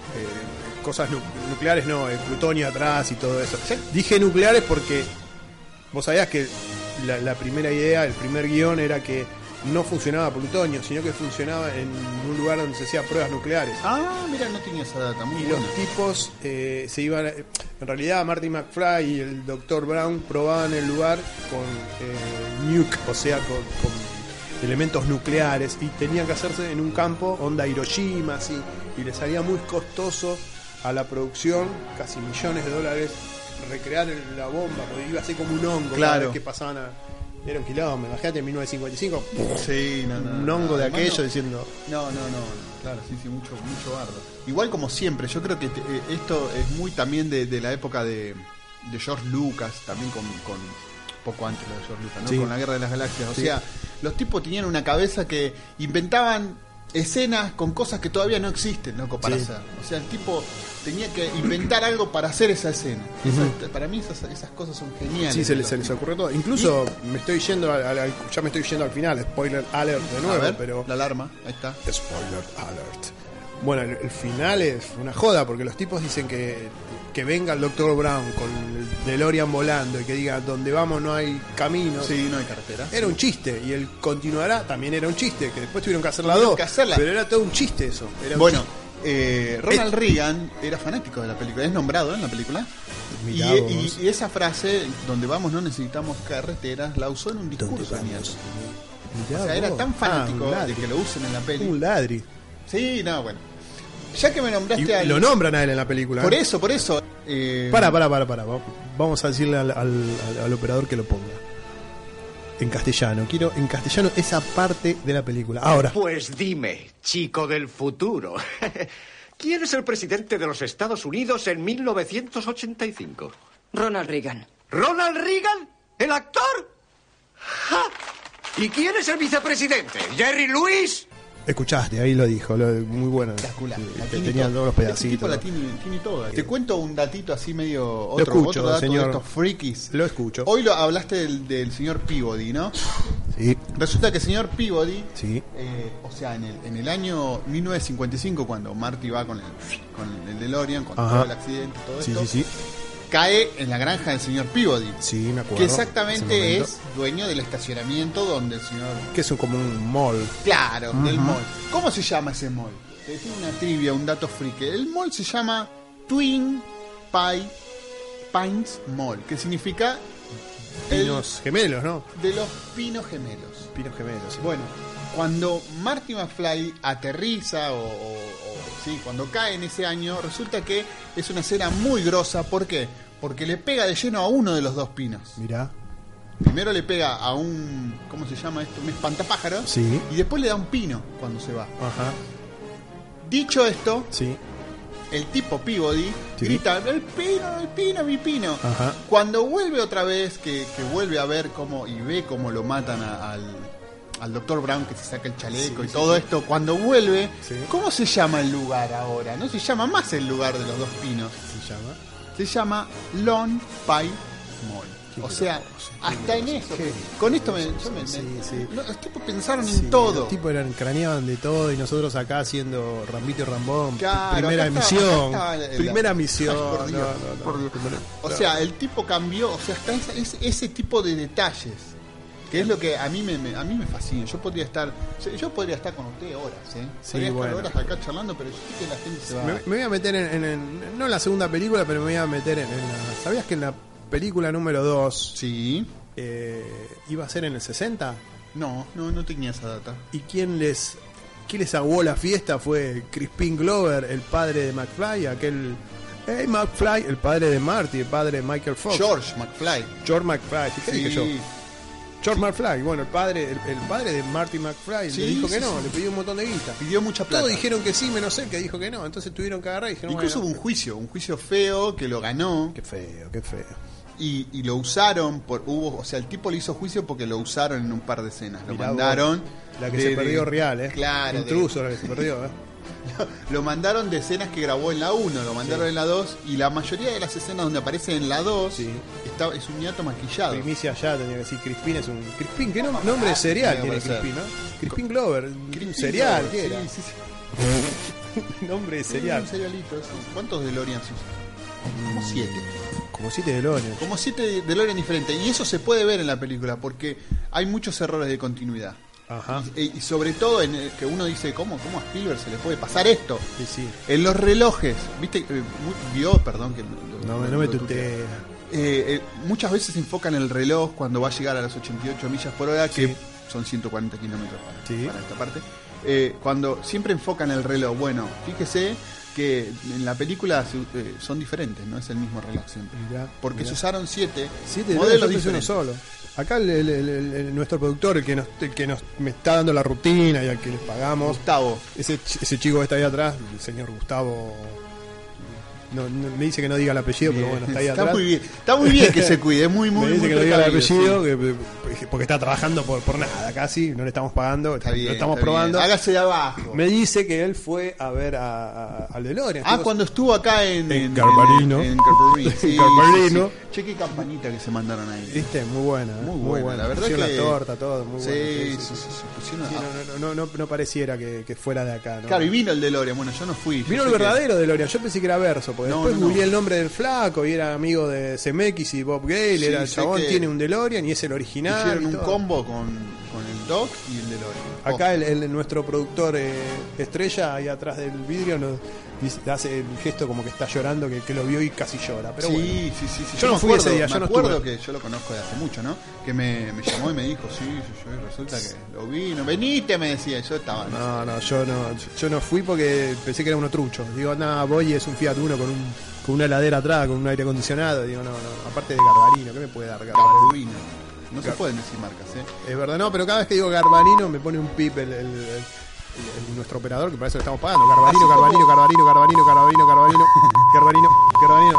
Speaker 1: eh, cosas nu- nucleares, no, eh, plutonio atrás y todo eso. Dije nucleares porque vos sabías que la, la primera idea, el primer guión era que no funcionaba plutonio, sino que funcionaba en un lugar donde se hacían pruebas nucleares.
Speaker 2: Ah, mira, no tenía esa data. Muy
Speaker 1: Y
Speaker 2: buena.
Speaker 1: los tipos eh, se iban. a- En realidad, Marty McFly y el doctor Brown probaban el lugar con eh, nuke, o sea, con, con elementos nucleares, y tenían que hacerse en un campo, onda Hiroshima, así, y les salía muy costoso a la producción, casi millones de dólares, recrear el- la bomba, porque iba a ser como un hongo cada
Speaker 2: Claro.
Speaker 1: vez que pasaban a. Era un quilombo, imagínate en mil novecientos cincuenta y cinco,
Speaker 2: Sí, no, no,
Speaker 1: un
Speaker 2: no,
Speaker 1: hongo de
Speaker 2: además
Speaker 1: aquello
Speaker 2: no-
Speaker 1: diciendo.
Speaker 2: No, no, no, no, claro, sí, sí, mucho, mucho bardo. Igual como siempre, yo creo que te- eh, esto es muy también de, de la época de, de George Lucas, también con, con poco antes lo de George Lucas, ¿no?
Speaker 1: Sí.
Speaker 2: Con la Guerra de las Galaxias. O
Speaker 1: Sí.
Speaker 2: sea, los tipos tenían una cabeza que inventaban escenas con cosas que todavía no existen, loco, para
Speaker 1: Sí.
Speaker 2: hacer. O sea, el tipo tenía que inventar algo para hacer esa escena. Esas- para mí esas, esas cosas son geniales.
Speaker 1: Sí, se,
Speaker 2: de
Speaker 1: le-
Speaker 2: los
Speaker 1: se les
Speaker 2: tipos.
Speaker 1: ocurrió todo. Incluso me estoy yendo al, al- al- ya me estoy yendo al final, spoiler alert de
Speaker 2: A
Speaker 1: nuevo,
Speaker 2: ver,
Speaker 1: pero
Speaker 2: la alarma, ahí está.
Speaker 1: spoiler alert. Bueno, el, el final es una joda porque los tipos dicen que, que venga el doctor Brown con el DeLorean volando y que diga donde vamos no hay camino.
Speaker 2: Sí, no hay carretera.
Speaker 1: Era un chiste y el continuará también era un chiste, que después tuvieron que hacer la
Speaker 2: Tuvieron
Speaker 1: dos,
Speaker 2: que hacerla.
Speaker 1: pero era todo un chiste eso. Era un
Speaker 2: Bueno,
Speaker 1: chiste.
Speaker 2: eh, Ronald Reagan era fanático de la película, es nombrado en la película. Y,
Speaker 1: Mirá vos.
Speaker 2: y- y esa frase, donde vamos no necesitamos carreteras, la usó en un
Speaker 1: ¿Dónde
Speaker 2: discurso.
Speaker 1: vamos?
Speaker 2: genial.
Speaker 1: Mirá
Speaker 2: O sea, era
Speaker 1: vos.
Speaker 2: tan
Speaker 1: Ah,
Speaker 2: fanático
Speaker 1: un
Speaker 2: de
Speaker 1: ladri.
Speaker 2: que lo usen en la peli.
Speaker 1: Un ladri.
Speaker 2: Sí, no, bueno. Ya que me
Speaker 1: Y
Speaker 2: nombraste al...
Speaker 1: lo nombran a él en la película.
Speaker 2: Por
Speaker 1: ¿eh?
Speaker 2: eso, por eso. eh,
Speaker 1: Para, para, para, para. Vamos a decirle al, al- al- al operador que lo ponga. En castellano. Quiero en castellano esa parte de la película. Ahora.
Speaker 3: Pues dime, chico del futuro. ¿Quién es el presidente de los Estados Unidos en mil novecientos ochenta y cinco?
Speaker 5: Ronald Reagan.
Speaker 3: ¿Ronald Reagan? ¿El actor? ¡Ja! ¿Y quién es el vicepresidente? ¿Jerry Lewis?
Speaker 1: Escuchaste, ahí lo dijo, lo, muy bueno.
Speaker 2: Espectacular.
Speaker 1: Sí,
Speaker 2: La
Speaker 1: te-
Speaker 2: tiene
Speaker 1: tenían
Speaker 2: todo.
Speaker 1: todos los pedacitos.
Speaker 2: Este tipo la tiene, tiene toda. Te cuento un datito así medio. Otro,
Speaker 1: escucho,
Speaker 2: otro dato
Speaker 1: señor.
Speaker 2: de estos frikis.
Speaker 1: Lo escucho.
Speaker 2: Hoy lo hablaste del, del señor Peabody, ¿no?
Speaker 1: Sí,
Speaker 2: Resulta que el señor Peabody,
Speaker 1: sí.
Speaker 2: eh, o sea, en el, en el año mil novecientos cincuenta y cinco, cuando Marty va con el, con el DeLorean, con
Speaker 1: Ajá.
Speaker 2: todo el accidente, todo
Speaker 1: Sí,
Speaker 2: esto,
Speaker 1: sí, sí.
Speaker 2: cae en la granja del señor Peabody.
Speaker 1: Sí, me acuerdo.
Speaker 2: Que
Speaker 1: ese
Speaker 2: exactamente
Speaker 1: momento.
Speaker 2: es dueño del estacionamiento donde el señor...
Speaker 1: Que es un- como un mall.
Speaker 2: Claro, del mall. ¿Cómo se llama ese mall? Te decía una trivia, un dato friki. El mall se llama Twin Pine Pines Mall, que significa el
Speaker 1: Pinos gemelos, ¿no?
Speaker 2: de los pinos gemelos.
Speaker 1: Pinos gemelos. Sí.
Speaker 2: Bueno, cuando Marty McFly aterriza o, o- o- sí, cuando cae en ese año, resulta que es una escena muy grosa. ¿Por qué? Porque le pega de lleno a uno de los dos pinos.
Speaker 1: Mirá.
Speaker 2: Primero le pega a un, ¿cómo se llama esto? Un espantapájaro.
Speaker 1: Sí.
Speaker 2: Y después le da un pino cuando se va.
Speaker 1: Ajá.
Speaker 2: Dicho esto,
Speaker 1: Sí.
Speaker 2: el tipo Peabody
Speaker 1: Sí.
Speaker 2: grita, el pino, el pino, mi pino.
Speaker 1: Ajá.
Speaker 2: Cuando vuelve otra vez, que, que vuelve a ver cómo, y ve cómo lo matan a- al, al doctor Brown, que se saca el chaleco
Speaker 1: Sí,
Speaker 2: y
Speaker 1: sí,
Speaker 2: todo
Speaker 1: sí.
Speaker 2: esto, cuando vuelve,
Speaker 1: Sí.
Speaker 2: ¿cómo se llama el lugar ahora? No se llama más el lugar de los dos pinos,
Speaker 1: Se llama.
Speaker 2: se llama Lone Pine Mall.
Speaker 1: Qué
Speaker 2: O sea,
Speaker 1: grosso, qué
Speaker 2: hasta en
Speaker 1: grosso,
Speaker 2: eso.
Speaker 1: qué
Speaker 2: Con esto me,
Speaker 1: grosso,
Speaker 2: yo me- me-
Speaker 1: sí, sí.
Speaker 2: no, los tipos pensaron
Speaker 1: Sí,
Speaker 2: en todo.
Speaker 1: Los tipos eran, craneaban de todo y nosotros acá haciendo Rambito y Rambón.
Speaker 2: Claro,
Speaker 1: primera
Speaker 2: acá estaba-
Speaker 1: misión.
Speaker 2: acá estaba la-
Speaker 1: primera
Speaker 2: la-
Speaker 1: misión.
Speaker 2: Ay, por Dios,
Speaker 1: No, no, no.
Speaker 2: por Dios.
Speaker 1: Primera-
Speaker 2: O
Speaker 1: no.
Speaker 2: sea, el tipo cambió, o sea, hasta esa- ese, ese tipo de detalles, que es lo que a mí me, me- a mí me fascina. Yo podría estar, yo podría estar con usted horas, ¿eh?
Speaker 1: Sí,
Speaker 2: podría
Speaker 1: bueno.
Speaker 2: estar horas acá charlando, pero yo sé que la gente se va.
Speaker 1: Me, me voy a meter en, en- en- no en la segunda película, pero me voy a meter en, en la. ¿Sabías que en la película número dos
Speaker 2: Sí.
Speaker 1: eh, iba a ser en el sesenta?
Speaker 2: No, no, no tenía esa data.
Speaker 1: ¿Y quién les quién les aguó la fiesta? Fue Crispin Glover, el padre de McFly, aquel. Hey McFly, el padre de Marty, el padre de Michael Fox.
Speaker 2: George McFly.
Speaker 1: George McFly, ¿qué
Speaker 2: Sí.
Speaker 1: dije yo? George McFly, bueno, el padre, el, el padre de Marty McFly
Speaker 2: Sí,
Speaker 1: le dijo que
Speaker 2: sí,
Speaker 1: no,
Speaker 2: sí.
Speaker 1: le pidió un montón de guita.
Speaker 2: Pidió mucha plata.
Speaker 1: Todos dijeron que sí, menos él que dijo que no. Entonces tuvieron que agarrar y dijeron,
Speaker 2: Incluso hubo
Speaker 1: bueno,
Speaker 2: un juicio, un juicio feo que lo ganó.
Speaker 1: qué feo, qué feo.
Speaker 2: Y, y lo usaron, por, hubo, o sea, el tipo le hizo juicio porque lo usaron en un par de escenas. Lo
Speaker 1: Mirá
Speaker 2: mandaron.
Speaker 1: vos, la que
Speaker 2: de-
Speaker 1: se
Speaker 2: de-
Speaker 1: perdió real, ¿eh?
Speaker 2: Claro. de-
Speaker 1: Intruso la que se perdió, ¿eh?
Speaker 2: Lo mandaron de escenas que grabó en la uno, lo mandaron
Speaker 1: Sí.
Speaker 2: en la dos, y la mayoría de las escenas donde aparece en la dos
Speaker 1: Sí.
Speaker 2: está, es un ñato maquillado.
Speaker 1: Primicia ya tenía que decir Crispin es un. Crispin, ¿qué nom- nombre serial
Speaker 2: Tiene
Speaker 1: tiene
Speaker 2: que parecer.
Speaker 1: Crispin, no? Crispin Glover, un
Speaker 2: Crispin
Speaker 1: serial,
Speaker 2: Glover,
Speaker 1: ¿qué era?
Speaker 2: Sí, sí, sí.
Speaker 1: Nombre
Speaker 2: Sí,
Speaker 1: serial.
Speaker 2: un serialito, sí. ¿Cuántos DeLorean se usan? Como siete.
Speaker 1: Como siete DeLorean.
Speaker 2: Como siete DeLorean diferentes. Y eso se puede ver en la película porque hay muchos errores de continuidad.
Speaker 1: Ajá.
Speaker 2: Y, y sobre todo en el que uno dice, ¿cómo, ¿cómo a Spielberg se le puede pasar esto?
Speaker 1: Sí, sí.
Speaker 2: En los relojes, ¿viste? Eh, mu- vio, perdón que lo-
Speaker 1: No, me-
Speaker 2: lo-
Speaker 1: no me
Speaker 2: lo
Speaker 1: tuteé.
Speaker 2: tuteé. Eh, eh, muchas veces enfocan el reloj cuando va a llegar a las ochenta y ocho millas por hora, que
Speaker 1: Sí.
Speaker 2: son ciento cuarenta kilómetros para,
Speaker 1: Sí.
Speaker 2: para esta parte. Eh, cuando siempre enfocan el reloj, bueno, fíjese que en la película se- eh, son diferentes, no es el mismo reloj siempre.
Speaker 1: Mirá,
Speaker 2: Porque
Speaker 1: mirá.
Speaker 2: se usaron siete,
Speaker 1: Siete
Speaker 2: modelos
Speaker 1: modelos uno
Speaker 2: diferentes.
Speaker 1: solo. Acá el, el- el- el- nuestro productor, el que nos, el que nos me está dando la rutina y al que les pagamos,
Speaker 2: Gustavo.
Speaker 1: ese, ch- ese chico que está ahí atrás, el señor Gustavo, no, no- me dice que no diga el apellido, pero bueno, está ahí
Speaker 2: está
Speaker 1: atrás.
Speaker 2: muy bien, está muy bien que se cuide, muy muy
Speaker 1: me dice
Speaker 2: muy
Speaker 1: que no diga el
Speaker 2: precavido,
Speaker 1: apellido,
Speaker 2: sí.
Speaker 1: que- porque está trabajando por, por nada, casi, no le estamos pagando,
Speaker 2: Está bien,
Speaker 1: lo estamos
Speaker 2: está bien.
Speaker 1: probando.
Speaker 2: Hágase de abajo.
Speaker 1: Me dice que él fue a ver a, a- al DeLorean.
Speaker 2: Ah,
Speaker 1: Estuvo-
Speaker 2: cuando estuvo acá en...
Speaker 1: En Garbarino.
Speaker 2: En, en Garbarino, sí,
Speaker 1: En Garbarino.
Speaker 2: sí, sí. Che, qué campanita que se mandaron ahí.
Speaker 1: Viste, muy buena, ¿eh?
Speaker 2: Muy buena, la verdad
Speaker 1: Pusieron
Speaker 2: que-
Speaker 1: la torta, todo, muy
Speaker 2: sí,
Speaker 1: bueno.
Speaker 2: sí, sí, sí, pusieron
Speaker 1: Sí,
Speaker 2: a-
Speaker 1: no, no, no, no, no pareciera que, que fuera de acá, ¿no?
Speaker 2: Claro, y vino el DeLorean. Bueno, yo no fui. yo
Speaker 1: Vino
Speaker 2: sé
Speaker 1: el
Speaker 2: que-
Speaker 1: verdadero DeLorean, yo pensé que era Verso, porque
Speaker 2: No,
Speaker 1: después
Speaker 2: no, no.
Speaker 1: googleé el nombre del flaco y era amigo de Zemeckis y Bob Gale,
Speaker 2: Sí,
Speaker 1: era el
Speaker 2: sé
Speaker 1: chabón,
Speaker 2: que
Speaker 1: tiene un DeLorean y es el original.
Speaker 2: Hicieron
Speaker 1: y
Speaker 2: un
Speaker 1: todo.
Speaker 2: combo con, con el Doc y el DeLorean.
Speaker 1: Acá el, el- nuestro productor eh, estrella ahí atrás del vidrio nos dice- hace el gesto como que está llorando, que, que lo vio y casi llora. Pero
Speaker 2: sí,
Speaker 1: bueno.
Speaker 2: sí, sí, sí.
Speaker 1: Yo no
Speaker 2: me
Speaker 1: fui ese
Speaker 2: acuerdo-
Speaker 1: día,
Speaker 2: me
Speaker 1: yo no
Speaker 2: acuerdo
Speaker 1: estuve.
Speaker 2: que yo lo conozco de hace mucho, ¿no? Que me, me llamó y me dijo, sí, yo, yo- resulta que lo vino. Venite, me decía. Yo estaba. no sé.
Speaker 1: No, no, yo no, yo no fui porque pensé que era uno trucho. Digo, nada, voy y es un Fiat Uno con un con una heladera atrás, con un aire acondicionado. Digo, no, no, aparte de Garbarino, ¿qué me puede dar Garbarino?
Speaker 2: Garbarino. No se pueden decir marcas, ¿eh?
Speaker 1: Es verdad, no, pero cada vez que digo Garbarino me pone un pip el, el- el- el- nuestro operador, que para eso le estamos pagando. Garbarino,
Speaker 2: Así como-
Speaker 1: Garbarino, Garbarino, Garbarino, Garbarino, Garbarino, Garbarino, Garbarino.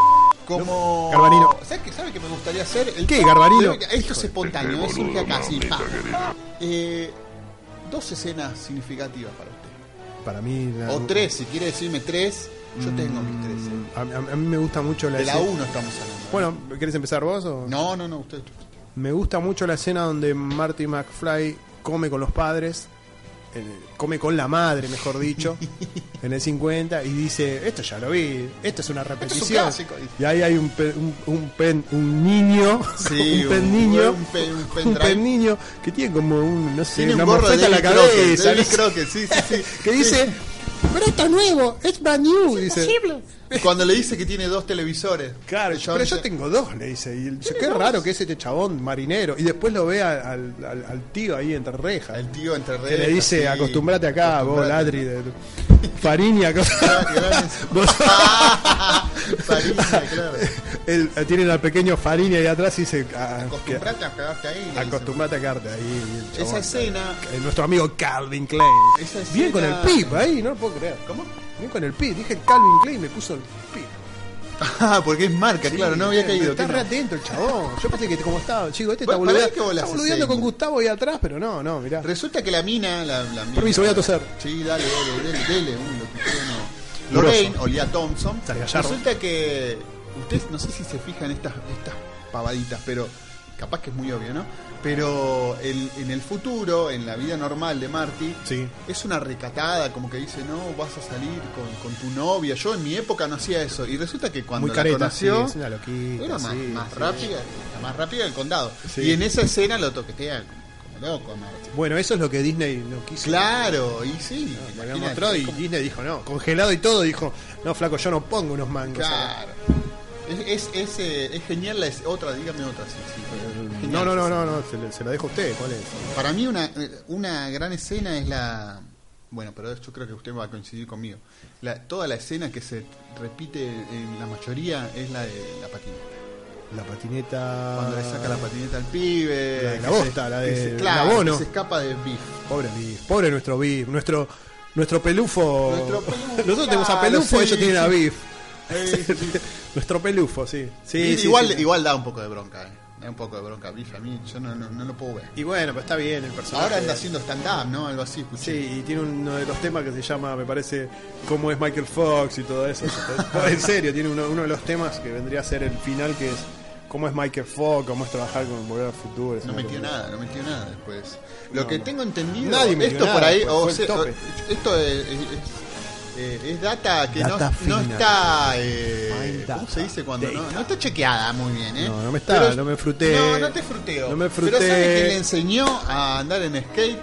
Speaker 2: Como...
Speaker 1: Garbarino.
Speaker 2: ¿Sabes qué, ¿Sabe qué me gustaría hacer? El
Speaker 1: ¿Qué,
Speaker 2: top
Speaker 1: Garbarino?
Speaker 2: de- Esto es espontáneo, es surge acá, sí, pa. Eh, dos escenas significativas para usted.
Speaker 1: Para mí... la-
Speaker 2: O tres, si quiere decirme tres, yo tengo mis tres. eh.
Speaker 1: A, a- a mí me gusta mucho la
Speaker 2: De la
Speaker 1: escena...
Speaker 2: uno estamos hablando.
Speaker 1: Bueno, ¿querés empezar vos o...?
Speaker 2: No, no, no, usted.
Speaker 1: Me gusta mucho la escena donde Marty McFly come con los padres, eh, come con la madre, mejor dicho, en el cincuenta, y dice, esto ya lo vi, esto es una repetición.
Speaker 2: clásico, dice.
Speaker 1: Y ahí hay un, pe- un, un pen, un niño,
Speaker 2: Sí,
Speaker 1: un pen
Speaker 2: un-
Speaker 1: niño,
Speaker 2: un pe- un
Speaker 1: un
Speaker 2: pendrive.
Speaker 1: pen niño que tiene como un, no sé,
Speaker 2: Tiene un
Speaker 1: una
Speaker 2: gorro de
Speaker 1: morfeta en la
Speaker 2: David Crockett,
Speaker 1: cabeza,
Speaker 2: David
Speaker 1: ¿no?
Speaker 2: Crockett, sí, sí, sí.
Speaker 1: que dice, pero esto es nuevo, es brand new, dice.
Speaker 2: Cuando le dice que tiene dos televisores.
Speaker 1: Claro,
Speaker 2: El chabón
Speaker 1: pero yo
Speaker 2: dice,
Speaker 1: tengo dos, le dice. Y él dice, qué raro que es este chabón marinero. Y después lo ve al, al- al- al tío ahí entre rejas.
Speaker 2: El tío entre
Speaker 1: Que
Speaker 2: rejas.
Speaker 1: le dice,
Speaker 2: sí,
Speaker 1: acostumbrate acá, vos,
Speaker 2: acostumbrate.
Speaker 1: ladri. De, Fariña, cosa. Vos-
Speaker 2: Farina, claro.
Speaker 1: él, eh, tienen al pequeño Fariña ahí atrás y dice, ah,
Speaker 2: Acostumbrate a cagarte ahí.
Speaker 1: que-
Speaker 2: le dice.
Speaker 1: acostumbrate a quedarte ahí. Y el chabón,
Speaker 2: Esa escena.
Speaker 1: eh, nuestro amigo Calvin Klein.
Speaker 2: Esa
Speaker 1: Bien con el
Speaker 2: escena-
Speaker 1: pip ahí, no lo puedo creer.
Speaker 2: ¿Cómo?
Speaker 1: Bien con el pip. Dije Calvin Klein, me puso el pip.
Speaker 2: Ah, porque es marca,
Speaker 1: Sí,
Speaker 2: claro, no había caído.
Speaker 1: Está
Speaker 2: ¿qué
Speaker 1: re
Speaker 2: no?
Speaker 1: atento el chabón. Yo pensé que como estaba, chico, este está
Speaker 2: Bueno, pará
Speaker 1: boludeando,
Speaker 2: que vos la
Speaker 1: está
Speaker 2: haces
Speaker 1: boludeando con
Speaker 2: seña.
Speaker 1: Gustavo ahí atrás, pero no, no, mirá.
Speaker 2: Resulta que la mina, la, la mina-
Speaker 1: Permiso, voy a toser.
Speaker 2: Sí, dale, dale, dale, dale, un locutor, no.
Speaker 1: Grosso.
Speaker 2: Lorraine, Olía Thompson.
Speaker 1: Sale gallardo.
Speaker 2: Resulta que usted, no sé si se fijan en estas, estas pavaditas, pero capaz que es muy obvio, ¿no? Pero el- en el futuro, en la vida normal de Marty,
Speaker 1: Sí.
Speaker 2: es una recatada, como que dice, no, vas a salir con, con tu novia. Yo en mi época no hacía eso. Y resulta que cuando
Speaker 1: Muy
Speaker 2: la
Speaker 1: careta,
Speaker 2: conoció,
Speaker 1: sí, es una loquita,
Speaker 2: era más,
Speaker 1: sí,
Speaker 2: más
Speaker 1: sí.
Speaker 2: rápida, la más rápida del condado.
Speaker 1: Sí.
Speaker 2: Y en esa escena lo toquetea como, como loco, Marty.
Speaker 1: Bueno, eso es lo que Disney no quiso.
Speaker 2: Claro, y sí.
Speaker 1: Le había
Speaker 2: imagínate,
Speaker 1: mostrado y
Speaker 2: como-
Speaker 1: Disney dijo, no, congelado y todo, dijo, no, flaco, yo no pongo unos mangos.
Speaker 2: Claro. Es, es, es, eh, es genial la es- otra, dígame otra, sí, sí.
Speaker 1: No,
Speaker 2: Genial
Speaker 1: no, no,
Speaker 2: esa
Speaker 1: no,
Speaker 2: escena.
Speaker 1: no, se, le- se la dejo a usted, ¿cuál es?
Speaker 2: Para mí una, una gran escena es la... Bueno, pero yo creo que usted va a coincidir conmigo. La, toda la escena que se repite en la mayoría es la de la patineta.
Speaker 1: La patineta...
Speaker 2: Cuando le saca la patineta al pibe.
Speaker 1: La de la
Speaker 2: que
Speaker 1: bosta,
Speaker 2: se-
Speaker 1: la
Speaker 2: que
Speaker 1: de
Speaker 2: se- claro,
Speaker 1: la Bono.
Speaker 2: que se escapa de Biff.
Speaker 1: Pobre Biff, pobre nuestro Biff, nuestro, nuestro pelufo...
Speaker 2: Nuestro pelufo,
Speaker 1: Nosotros tenemos a
Speaker 2: claro,
Speaker 1: pelufo,
Speaker 2: sí,
Speaker 1: ellos tienen a
Speaker 2: sí.
Speaker 1: Biff.
Speaker 2: Eh, sí, sí.
Speaker 1: Nuestro pelufo, sí. sí,
Speaker 2: Y
Speaker 1: sí,
Speaker 2: igual,
Speaker 1: sí.
Speaker 2: igual da un poco de bronca, eh. Da un poco de bronca Biff. A mí yo no, no, no lo puedo ver.
Speaker 1: Y bueno, pues está bien el personaje.
Speaker 2: Ahora anda haciendo stand-up, ¿no? Algo así, escuché.
Speaker 1: Sí, y tiene uno de los temas que se llama, me parece, cómo es Michael Fox y todo eso. En serio, tiene uno, uno de los temas que vendría a ser el final, que es cómo es Michael Fox, cómo es trabajar con Volver al Futuro.
Speaker 2: No metió nada, no metió nada después. Lo
Speaker 1: No,
Speaker 2: que
Speaker 1: no.
Speaker 2: tengo entendido,
Speaker 1: Nadie metió
Speaker 2: esto
Speaker 1: nada,
Speaker 2: por ahí,
Speaker 1: pues,
Speaker 2: o
Speaker 1: fue el
Speaker 2: sea,
Speaker 1: tope.
Speaker 2: o- esto es, es- es- eh, es data que
Speaker 1: Data
Speaker 2: no, no
Speaker 1: fina.
Speaker 2: está, eh,
Speaker 1: Mind
Speaker 2: ¿cómo
Speaker 1: data.
Speaker 2: se dice cuando no,
Speaker 1: Data.
Speaker 2: no está chequeada muy bien, eh?
Speaker 1: No, no me está,
Speaker 2: Pero-
Speaker 1: no me fruté.
Speaker 2: No, no te fruteo.
Speaker 1: No me
Speaker 2: Pero
Speaker 1: fruté.
Speaker 2: ¿sabe quién le enseñó a andar en skate?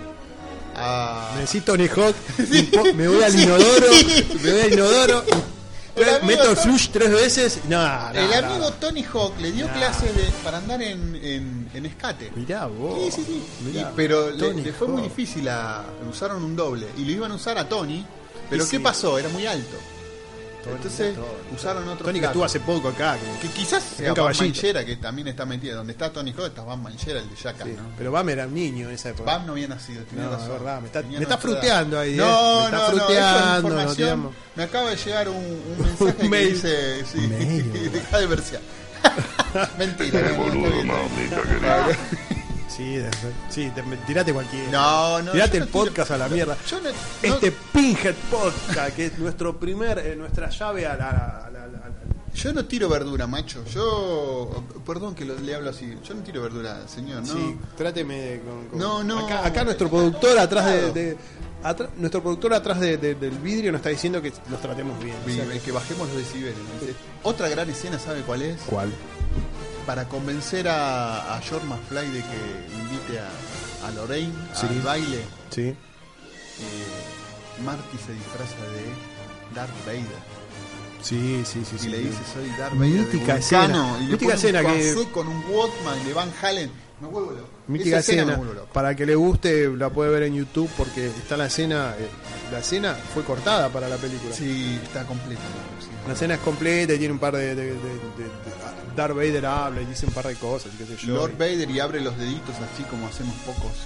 Speaker 2: A...
Speaker 1: Necesito Tony Hawk, me voy al inodoro, me voy al inodoro,
Speaker 2: El amigo
Speaker 1: meto el
Speaker 2: Tony-
Speaker 1: flush tres veces. No, no,
Speaker 2: El
Speaker 1: no.
Speaker 2: amigo Tony Hawk le dio
Speaker 1: No.
Speaker 2: clases de, para andar en, en, en skate.
Speaker 1: Mirá vos.
Speaker 2: Sí, sí, sí.
Speaker 1: Mirá,
Speaker 2: Y- pero le,
Speaker 1: Tony
Speaker 2: le fue muy
Speaker 1: Hawk.
Speaker 2: difícil. A, usaron un doble. Y lo iban a usar a Tony. Pero
Speaker 1: Y
Speaker 2: ¿qué
Speaker 1: sí.
Speaker 2: pasó? Era muy alto.
Speaker 1: Tony,
Speaker 2: Entonces
Speaker 1: Tony.
Speaker 2: usaron otro.
Speaker 1: Tony que
Speaker 2: flaco.
Speaker 1: estuvo hace poco acá. que-
Speaker 2: Que quizás sea
Speaker 1: un
Speaker 2: Van
Speaker 1: caballito.
Speaker 2: Manchera, que también está metida. Donde está Tony Hawk está Van Manchera, el de Jackass,
Speaker 1: sí,
Speaker 2: ¿no?
Speaker 1: Pero Bam era un niño en esa época.
Speaker 2: Bam no había nacido, tenía
Speaker 1: No,
Speaker 2: razón.
Speaker 1: es verdad, me está-
Speaker 2: Tenía
Speaker 1: me está
Speaker 2: nuestra edad.
Speaker 1: fruteando ahí, eh.
Speaker 2: No,
Speaker 1: Me está
Speaker 2: no, no,
Speaker 1: fruteando,
Speaker 2: eso es
Speaker 1: no
Speaker 2: información.
Speaker 1: tenemos-
Speaker 2: Me acaba de llegar un, un mensaje que
Speaker 1: mail.
Speaker 2: dice... Sí,
Speaker 1: Mail.
Speaker 2: deja de versear. Mentira. no, no, está bien, está bien.
Speaker 1: Sí, de- sí, te- tirate cualquiera.
Speaker 2: No, no.
Speaker 1: Tirate
Speaker 2: yo
Speaker 1: el
Speaker 2: no tiro-
Speaker 1: podcast a la mierda.
Speaker 2: Yo no- no-
Speaker 1: Este Pinhead Podcast, que es nuestro primer, eh, nuestra llave a la, a la- a la- a la-
Speaker 2: Yo no tiro verdura, macho. Yo. Perdón que lo- le hablo así. Yo no tiro verdura, señor. No.
Speaker 1: Sí, tráteme de- con, con-
Speaker 2: No, no.
Speaker 1: Acá, acá nuestro productor atrás
Speaker 2: Claro.
Speaker 1: de, de- atra- nuestro productor atrás de- de- del vidrio nos está diciendo que nos tratemos bien. O sea,
Speaker 2: Que, que bajemos los decibeles. ¿no? Otra gran escena, ¿sabe cuál es?
Speaker 1: ¿Cuál?
Speaker 2: Para convencer a, a George McFly de que invite a, a Lorraine
Speaker 1: Sí.
Speaker 2: al baile,
Speaker 1: Sí.
Speaker 2: eh, Marty se disfraza de Darth Vader.
Speaker 1: Sí, sí, sí.
Speaker 2: Y
Speaker 1: sí,
Speaker 2: le
Speaker 1: sí.
Speaker 2: dice, soy Darth Vader.
Speaker 1: Mítica
Speaker 2: de
Speaker 1: escena.
Speaker 2: Vulcano", y le
Speaker 1: Mítica
Speaker 2: pone
Speaker 1: escena
Speaker 2: un
Speaker 1: que-
Speaker 2: cassette con un Walkman de Van Halen. Me vuelvo loco.
Speaker 1: Mítica
Speaker 2: Esa escena
Speaker 1: escena,
Speaker 2: me vuelvo loco.
Speaker 1: para que le guste la puede ver en YouTube porque está la escena, eh, la escena fue cortada para la película.
Speaker 2: Sí, está completa. sí.
Speaker 1: La escena es completa y tiene un par de, de, de- de- de- Darth Vader habla y dice un par de cosas y qué sé yo.
Speaker 2: Lord Vader y abre los deditos así como hacemos pocos.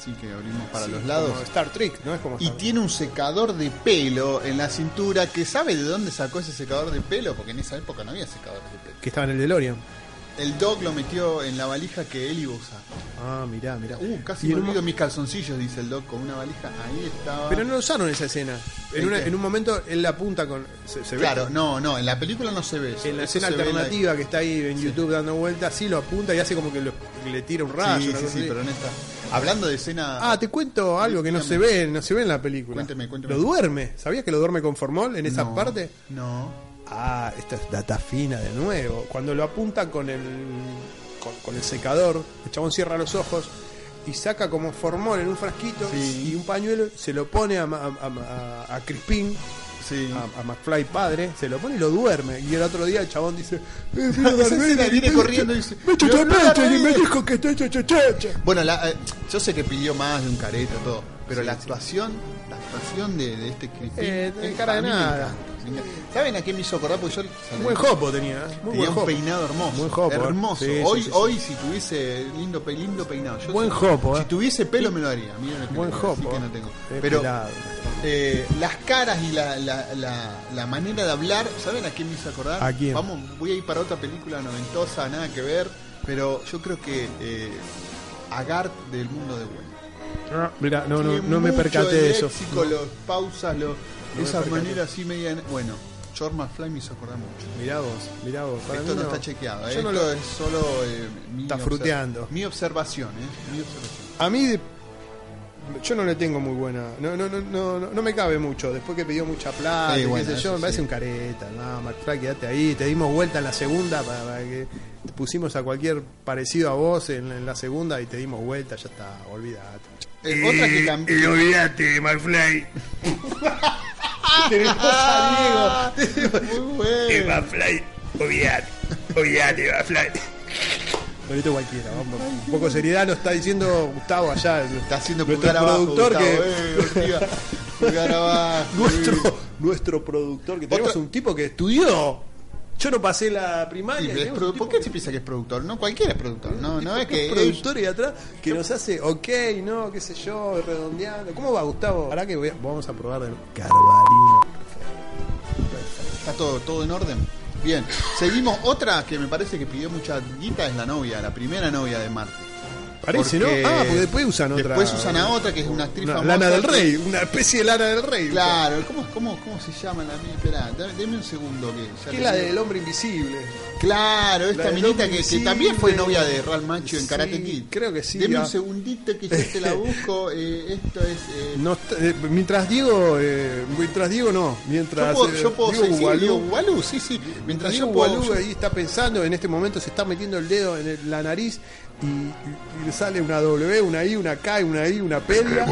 Speaker 2: así que abrimos para
Speaker 1: Sí,
Speaker 2: los lados.
Speaker 1: como Star Trek, ¿no? Es como
Speaker 2: Y
Speaker 1: Star-
Speaker 2: tiene un secador de pelo en la cintura, que ¿sabe de dónde sacó ese secador de pelo? Porque en esa época no había secadores de pelo.
Speaker 1: que estaba en el DeLorean.
Speaker 2: El Doc lo metió en la valija que él iba a usar.
Speaker 1: Ah, mirá, mirá.
Speaker 2: Uh, casi
Speaker 1: Y
Speaker 2: me
Speaker 1: en un
Speaker 2: olvido
Speaker 1: mo-
Speaker 2: mis calzoncillos, dice el Doc, con una valija. Ahí estaba.
Speaker 1: Pero no usaron esa escena. En,
Speaker 2: ¿En
Speaker 1: una-
Speaker 2: qué?
Speaker 1: en un momento él la apunta con. Se, se ve
Speaker 2: Claro, no, no, en la película no se ve eso.
Speaker 1: en la
Speaker 2: Eso
Speaker 1: escena
Speaker 2: se ve en la-
Speaker 1: alternativa que está ahí en YouTube dando vueltas, sí lo apunta y hace como que lo- le tira un rayo.
Speaker 2: Sí,
Speaker 1: una
Speaker 2: sí,
Speaker 1: cosa
Speaker 2: sí,
Speaker 1: así.
Speaker 2: pero en esta. Hablando de escena.
Speaker 1: Ah, te cuento algo que no se
Speaker 2: Dígame.
Speaker 1: ve, no se ve en la película.
Speaker 2: Cuénteme, cuénteme.
Speaker 1: Lo duerme. ¿Sabías que lo duerme con formol en esa
Speaker 2: No,
Speaker 1: parte?
Speaker 2: No.
Speaker 1: Ah, esta es data fina de nuevo. Cuando lo apunta con el con, con el secador, el chabón cierra los ojos y saca como formol en un frasquito
Speaker 2: Sí.
Speaker 1: y un pañuelo, se lo pone a, Ma- a, a- a Crispin,
Speaker 2: Sí.
Speaker 1: a, a McFly padre, se lo pone y lo duerme. Y el otro día el chabón dice: eh, mira,
Speaker 2: Esa
Speaker 1: Darth
Speaker 2: escena
Speaker 1: Vader,
Speaker 2: viene
Speaker 1: me-
Speaker 2: corriendo y dice:
Speaker 1: me echó
Speaker 2: "Pero no,
Speaker 1: tapete
Speaker 2: Darth
Speaker 1: y me
Speaker 2: Vader".
Speaker 1: dijo que está cha, cha, cha, cha.
Speaker 2: Bueno, la, eh, yo sé que pidió más de un careto todo, pero
Speaker 1: Sí,
Speaker 2: la
Speaker 1: sí.
Speaker 2: actuación, la actuación de, de este Crispin,
Speaker 1: Eh, de
Speaker 2: eh,
Speaker 1: cara de
Speaker 2: a mí me
Speaker 1: nada.
Speaker 2: encanta, me encanta. ¿Saben a qué me hizo acordar? Porque yo
Speaker 1: Buen jopo tenía, ¿eh? Muy
Speaker 2: tenía
Speaker 1: buen
Speaker 2: un
Speaker 1: jopo.
Speaker 2: peinado hermoso,
Speaker 1: Buen jopo, ¿eh?
Speaker 2: hermoso.
Speaker 1: Sí, sí,
Speaker 2: hoy,
Speaker 1: sí, sí.
Speaker 2: hoy si tuviese lindo, pe- lindo peinado, yo
Speaker 1: Buen
Speaker 2: si,
Speaker 1: jopo,
Speaker 2: si
Speaker 1: ¿eh?
Speaker 2: tuviese pelo me lo haría. Miren el
Speaker 1: Buen
Speaker 2: pelo,
Speaker 1: jopo.
Speaker 2: así que no tengo.
Speaker 1: Es
Speaker 2: Pero
Speaker 1: pelado.
Speaker 2: eh, las caras y la, la, la, la manera de hablar, ¿saben a quién me hizo acordar?
Speaker 1: ¿A quién?
Speaker 2: Vamos, voy a ir para otra película noventosa, nada que ver, pero yo creo que eh, a Garth del mundo de Wayne.
Speaker 1: Ah, mira, no, no,
Speaker 2: Tiene
Speaker 1: no me
Speaker 2: mucho
Speaker 1: percaté
Speaker 2: el
Speaker 1: de eso.
Speaker 2: léxico, los pausas, los,
Speaker 1: me
Speaker 2: esa
Speaker 1: percaté.
Speaker 2: manera así media. Bueno, George McFly me hizo acordar mucho.
Speaker 1: Mirá vos, mirá vos. Para
Speaker 2: Esto
Speaker 1: mí
Speaker 2: no, está chequeado,
Speaker 1: Yo
Speaker 2: ¿eh?
Speaker 1: no
Speaker 2: Esto
Speaker 1: lo-
Speaker 2: es solo eh, mi
Speaker 1: Está
Speaker 2: obser-
Speaker 1: fruteando.
Speaker 2: Mi observación, ¿eh? Mi observación.
Speaker 1: A mí, de- yo no le tengo muy buena. No, no, no, no, no, no me cabe mucho. Después que pidió mucha plata,
Speaker 2: Sí,
Speaker 1: y
Speaker 2: bueno,
Speaker 1: qué sé yo,
Speaker 2: eso
Speaker 1: me parece
Speaker 2: sí.
Speaker 1: un careta. No, McFly, quédate ahí. Te dimos vuelta en la segunda para, para que te pusimos a cualquier parecido a vos en, en la segunda y te dimos vuelta. Ya está, olvídate.
Speaker 2: Eh, otra que cambió.
Speaker 1: Y olvídate, McFly. Tenemos a Diego.
Speaker 2: Muy bueno.
Speaker 1: McFly, olvídate. Olvídate, McFly. Bonito cualquiera, vamos. Un poco de seriedad nos está diciendo Gustavo allá. el-
Speaker 2: Está haciendo
Speaker 1: nuestro
Speaker 2: pulgar abajo,
Speaker 1: productor
Speaker 2: Gustavo,
Speaker 1: que
Speaker 2: eh, Ortiga. Pulgar abajo.
Speaker 1: nuestro, nuestro productor que tenemos
Speaker 2: Otra-
Speaker 1: un tipo que estudió. Yo no pasé la
Speaker 2: Sí,
Speaker 1: primaria. y
Speaker 2: es
Speaker 1: tenemos
Speaker 2: produ-
Speaker 1: un tipo
Speaker 2: ¿Por qué
Speaker 1: que-
Speaker 2: se piensa que es productor? No, cualquiera es productor. No, no es
Speaker 1: tipo
Speaker 2: que.
Speaker 1: es productor y atrás que nos hace ok, no, qué sé yo, redondeando. ¿Cómo va, Gustavo? Ahora que voy a- vamos a probar de Carvalino.
Speaker 2: Está todo, todo en orden. Bien, seguimos. Otra que me parece que pidió mucha guita es la novia, la primera novia de Marte.
Speaker 1: Parece,
Speaker 2: Porque
Speaker 1: ¿no? Ah, porque después usan otra.
Speaker 2: Después usan a otra que es una actriz
Speaker 1: Una
Speaker 2: famosa.
Speaker 1: Lana del
Speaker 2: que-
Speaker 1: Rey, una especie de Lana del Rey.
Speaker 2: Claro, ¿cómo, cómo, cómo se llama la mina? Esperá, dame, deme un segundo. Que ya
Speaker 1: Que
Speaker 2: te
Speaker 1: es la
Speaker 2: digo.
Speaker 1: del hombre invisible.
Speaker 2: Claro,
Speaker 1: La
Speaker 2: esta
Speaker 1: del
Speaker 2: minita
Speaker 1: hombre
Speaker 2: que, que
Speaker 1: invisible.
Speaker 2: también fue novia de Real Macho en
Speaker 1: Sí,
Speaker 2: Karate Kid.
Speaker 1: creo que sí,
Speaker 2: Deme
Speaker 1: ah.
Speaker 2: un segundito que yo te la busco. eh, esto es. eh,
Speaker 1: No está- eh, mientras Diego, eh, mientras Diego no, mientras
Speaker 2: yo puedo,
Speaker 1: eh,
Speaker 2: yo puedo
Speaker 1: Diego
Speaker 2: sí, sí,
Speaker 1: Bugalú-
Speaker 2: Diego Bugalú, sí, sí. Mientras
Speaker 1: Diego
Speaker 2: yo puedo.
Speaker 1: Bugalú
Speaker 2: yo-
Speaker 1: ahí está pensando, en este momento se está metiendo el dedo en el- la nariz y, y- y le sale una W, una I, una K, una I, una pedia.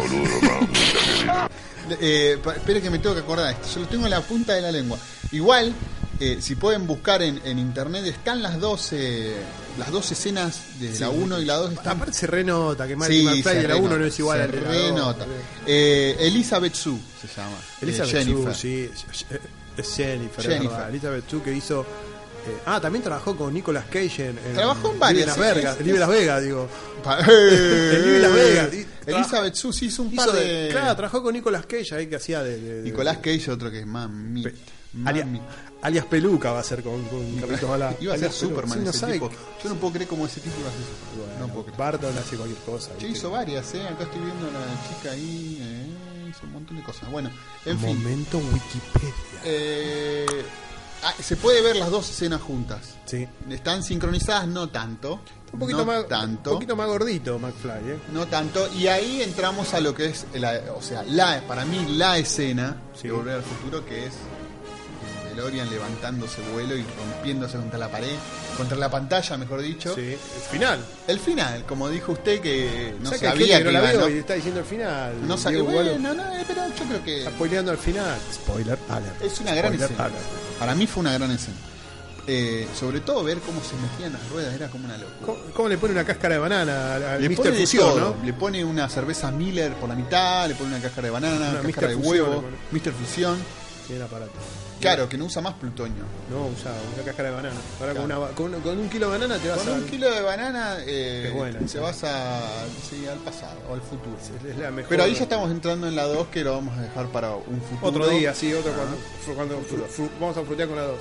Speaker 2: Eh, pa- espere que me tengo que acordar esto. Yo lo tengo en la punta de la lengua. Igual, eh, si pueden buscar en, en internet, están las dos, eh, las dos escenas de la uno y la dos. Están.
Speaker 1: Aparte se renota que Marty
Speaker 2: Sí,
Speaker 1: McFly
Speaker 2: se
Speaker 1: de la uno
Speaker 2: renota,
Speaker 1: no es igual
Speaker 2: se
Speaker 1: al de la
Speaker 2: renota.
Speaker 1: dos.
Speaker 2: Eh, Elizabeth Sue se llama.
Speaker 1: Elizabeth
Speaker 2: eh, Jennifer.
Speaker 1: Sue, sí, es Jennifer, es
Speaker 2: Jennifer.
Speaker 1: verdad. Elizabeth Sue que hizo. eh, ah, también trabajó con Nicolas Cage en. en
Speaker 2: Trabajó en varias,
Speaker 1: Live Las
Speaker 2: sí,
Speaker 1: Vegas,
Speaker 2: sí,
Speaker 1: Live
Speaker 2: sí.
Speaker 1: Las Vegas, digo.
Speaker 2: Pa-
Speaker 1: En Live Las Vegas. y-
Speaker 2: Elizabeth Sue sí hizo un
Speaker 1: hizo
Speaker 2: par
Speaker 1: de-
Speaker 2: de.
Speaker 1: Claro, trabajó con Nicolas Cage ahí que hacía de. de- de-
Speaker 2: Nicolás Cage, otro que es mami.
Speaker 1: Alias,
Speaker 2: mami.
Speaker 1: alias Peluca va a ser con, con Carlitos Balá.
Speaker 2: Iba a ser
Speaker 1: Alias Peluca.
Speaker 2: Superman
Speaker 1: Sí, no
Speaker 2: ese
Speaker 1: sabe
Speaker 2: tipo.
Speaker 1: que-
Speaker 2: Yo no puedo creer cómo ese tipo iba a ser Superman.
Speaker 1: Bueno,
Speaker 2: no puedo creer.
Speaker 1: Barton hace cualquier cosa.
Speaker 2: Che,
Speaker 1: ¿viste?
Speaker 2: hizo varias, ¿eh? Acá estoy viendo a la chica ahí. Eh, hizo un montón de cosas. Bueno, en fin.
Speaker 1: Momento Wikipedia.
Speaker 2: Eh, ah, se puede ver las dos escenas juntas.
Speaker 1: Sí.
Speaker 2: Están sincronizadas, no tanto.
Speaker 1: Un poquito,
Speaker 2: no
Speaker 1: más,
Speaker 2: tanto.
Speaker 1: un poquito más gordito McFly, ¿eh?
Speaker 2: No tanto. Y ahí entramos a lo que es, la, o sea, la para mí la escena
Speaker 1: Sí.
Speaker 2: de Volver al Futuro, que es el DeLorean levantándose vuelo y rompiéndose contra la pared, contra la pantalla, mejor dicho.
Speaker 1: Sí. El final.
Speaker 2: El final, como dijo usted, que no
Speaker 1: O sea que hay
Speaker 2: sabía
Speaker 1: gente
Speaker 2: que
Speaker 1: no la
Speaker 2: iba,
Speaker 1: vio
Speaker 2: ¿no?
Speaker 1: y está diciendo el final.
Speaker 2: No sabía.
Speaker 1: Diego Bugalú
Speaker 2: Bueno, no, eh, pero yo creo que
Speaker 1: está spoileando al final. Spoiler alert.
Speaker 2: es una gran
Speaker 1: Spoiler
Speaker 2: escena.
Speaker 1: alert.
Speaker 2: Para mí fue una gran escena. Eh, sobre todo ver cómo se metían las ruedas, era como una locura.
Speaker 1: ¿Cómo, cómo le pone una cáscara de banana al
Speaker 2: Le
Speaker 1: mister
Speaker 2: pone de
Speaker 1: Fusión,
Speaker 2: todo.
Speaker 1: ¿no?
Speaker 2: Le pone una cerveza Miller por la mitad, le pone una cáscara de banana,
Speaker 1: Una
Speaker 2: una
Speaker 1: mister
Speaker 2: cáscara de
Speaker 1: Fusión, le
Speaker 2: huevo,
Speaker 1: pone.
Speaker 2: mister Fusión.
Speaker 1: Tiene aparato.
Speaker 2: Claro, que no usa más plutonio.
Speaker 1: No, usa una cáscara de banana. Ahora
Speaker 2: Claro.
Speaker 1: con, una, con, con un kilo de banana te vas
Speaker 2: Con
Speaker 1: a...
Speaker 2: un kilo de banana eh,
Speaker 1: Es buena,
Speaker 2: te
Speaker 1: esa.
Speaker 2: vas a, sí, al pasado o al futuro.
Speaker 1: Es la mejor.
Speaker 2: Pero ahí ya estamos entrando en la dos, que lo vamos a dejar para un futuro.
Speaker 1: Otro día, sí, otro
Speaker 2: Ah.
Speaker 1: cuando, fru- cuando fru- fru- vamos a frutear con la dos.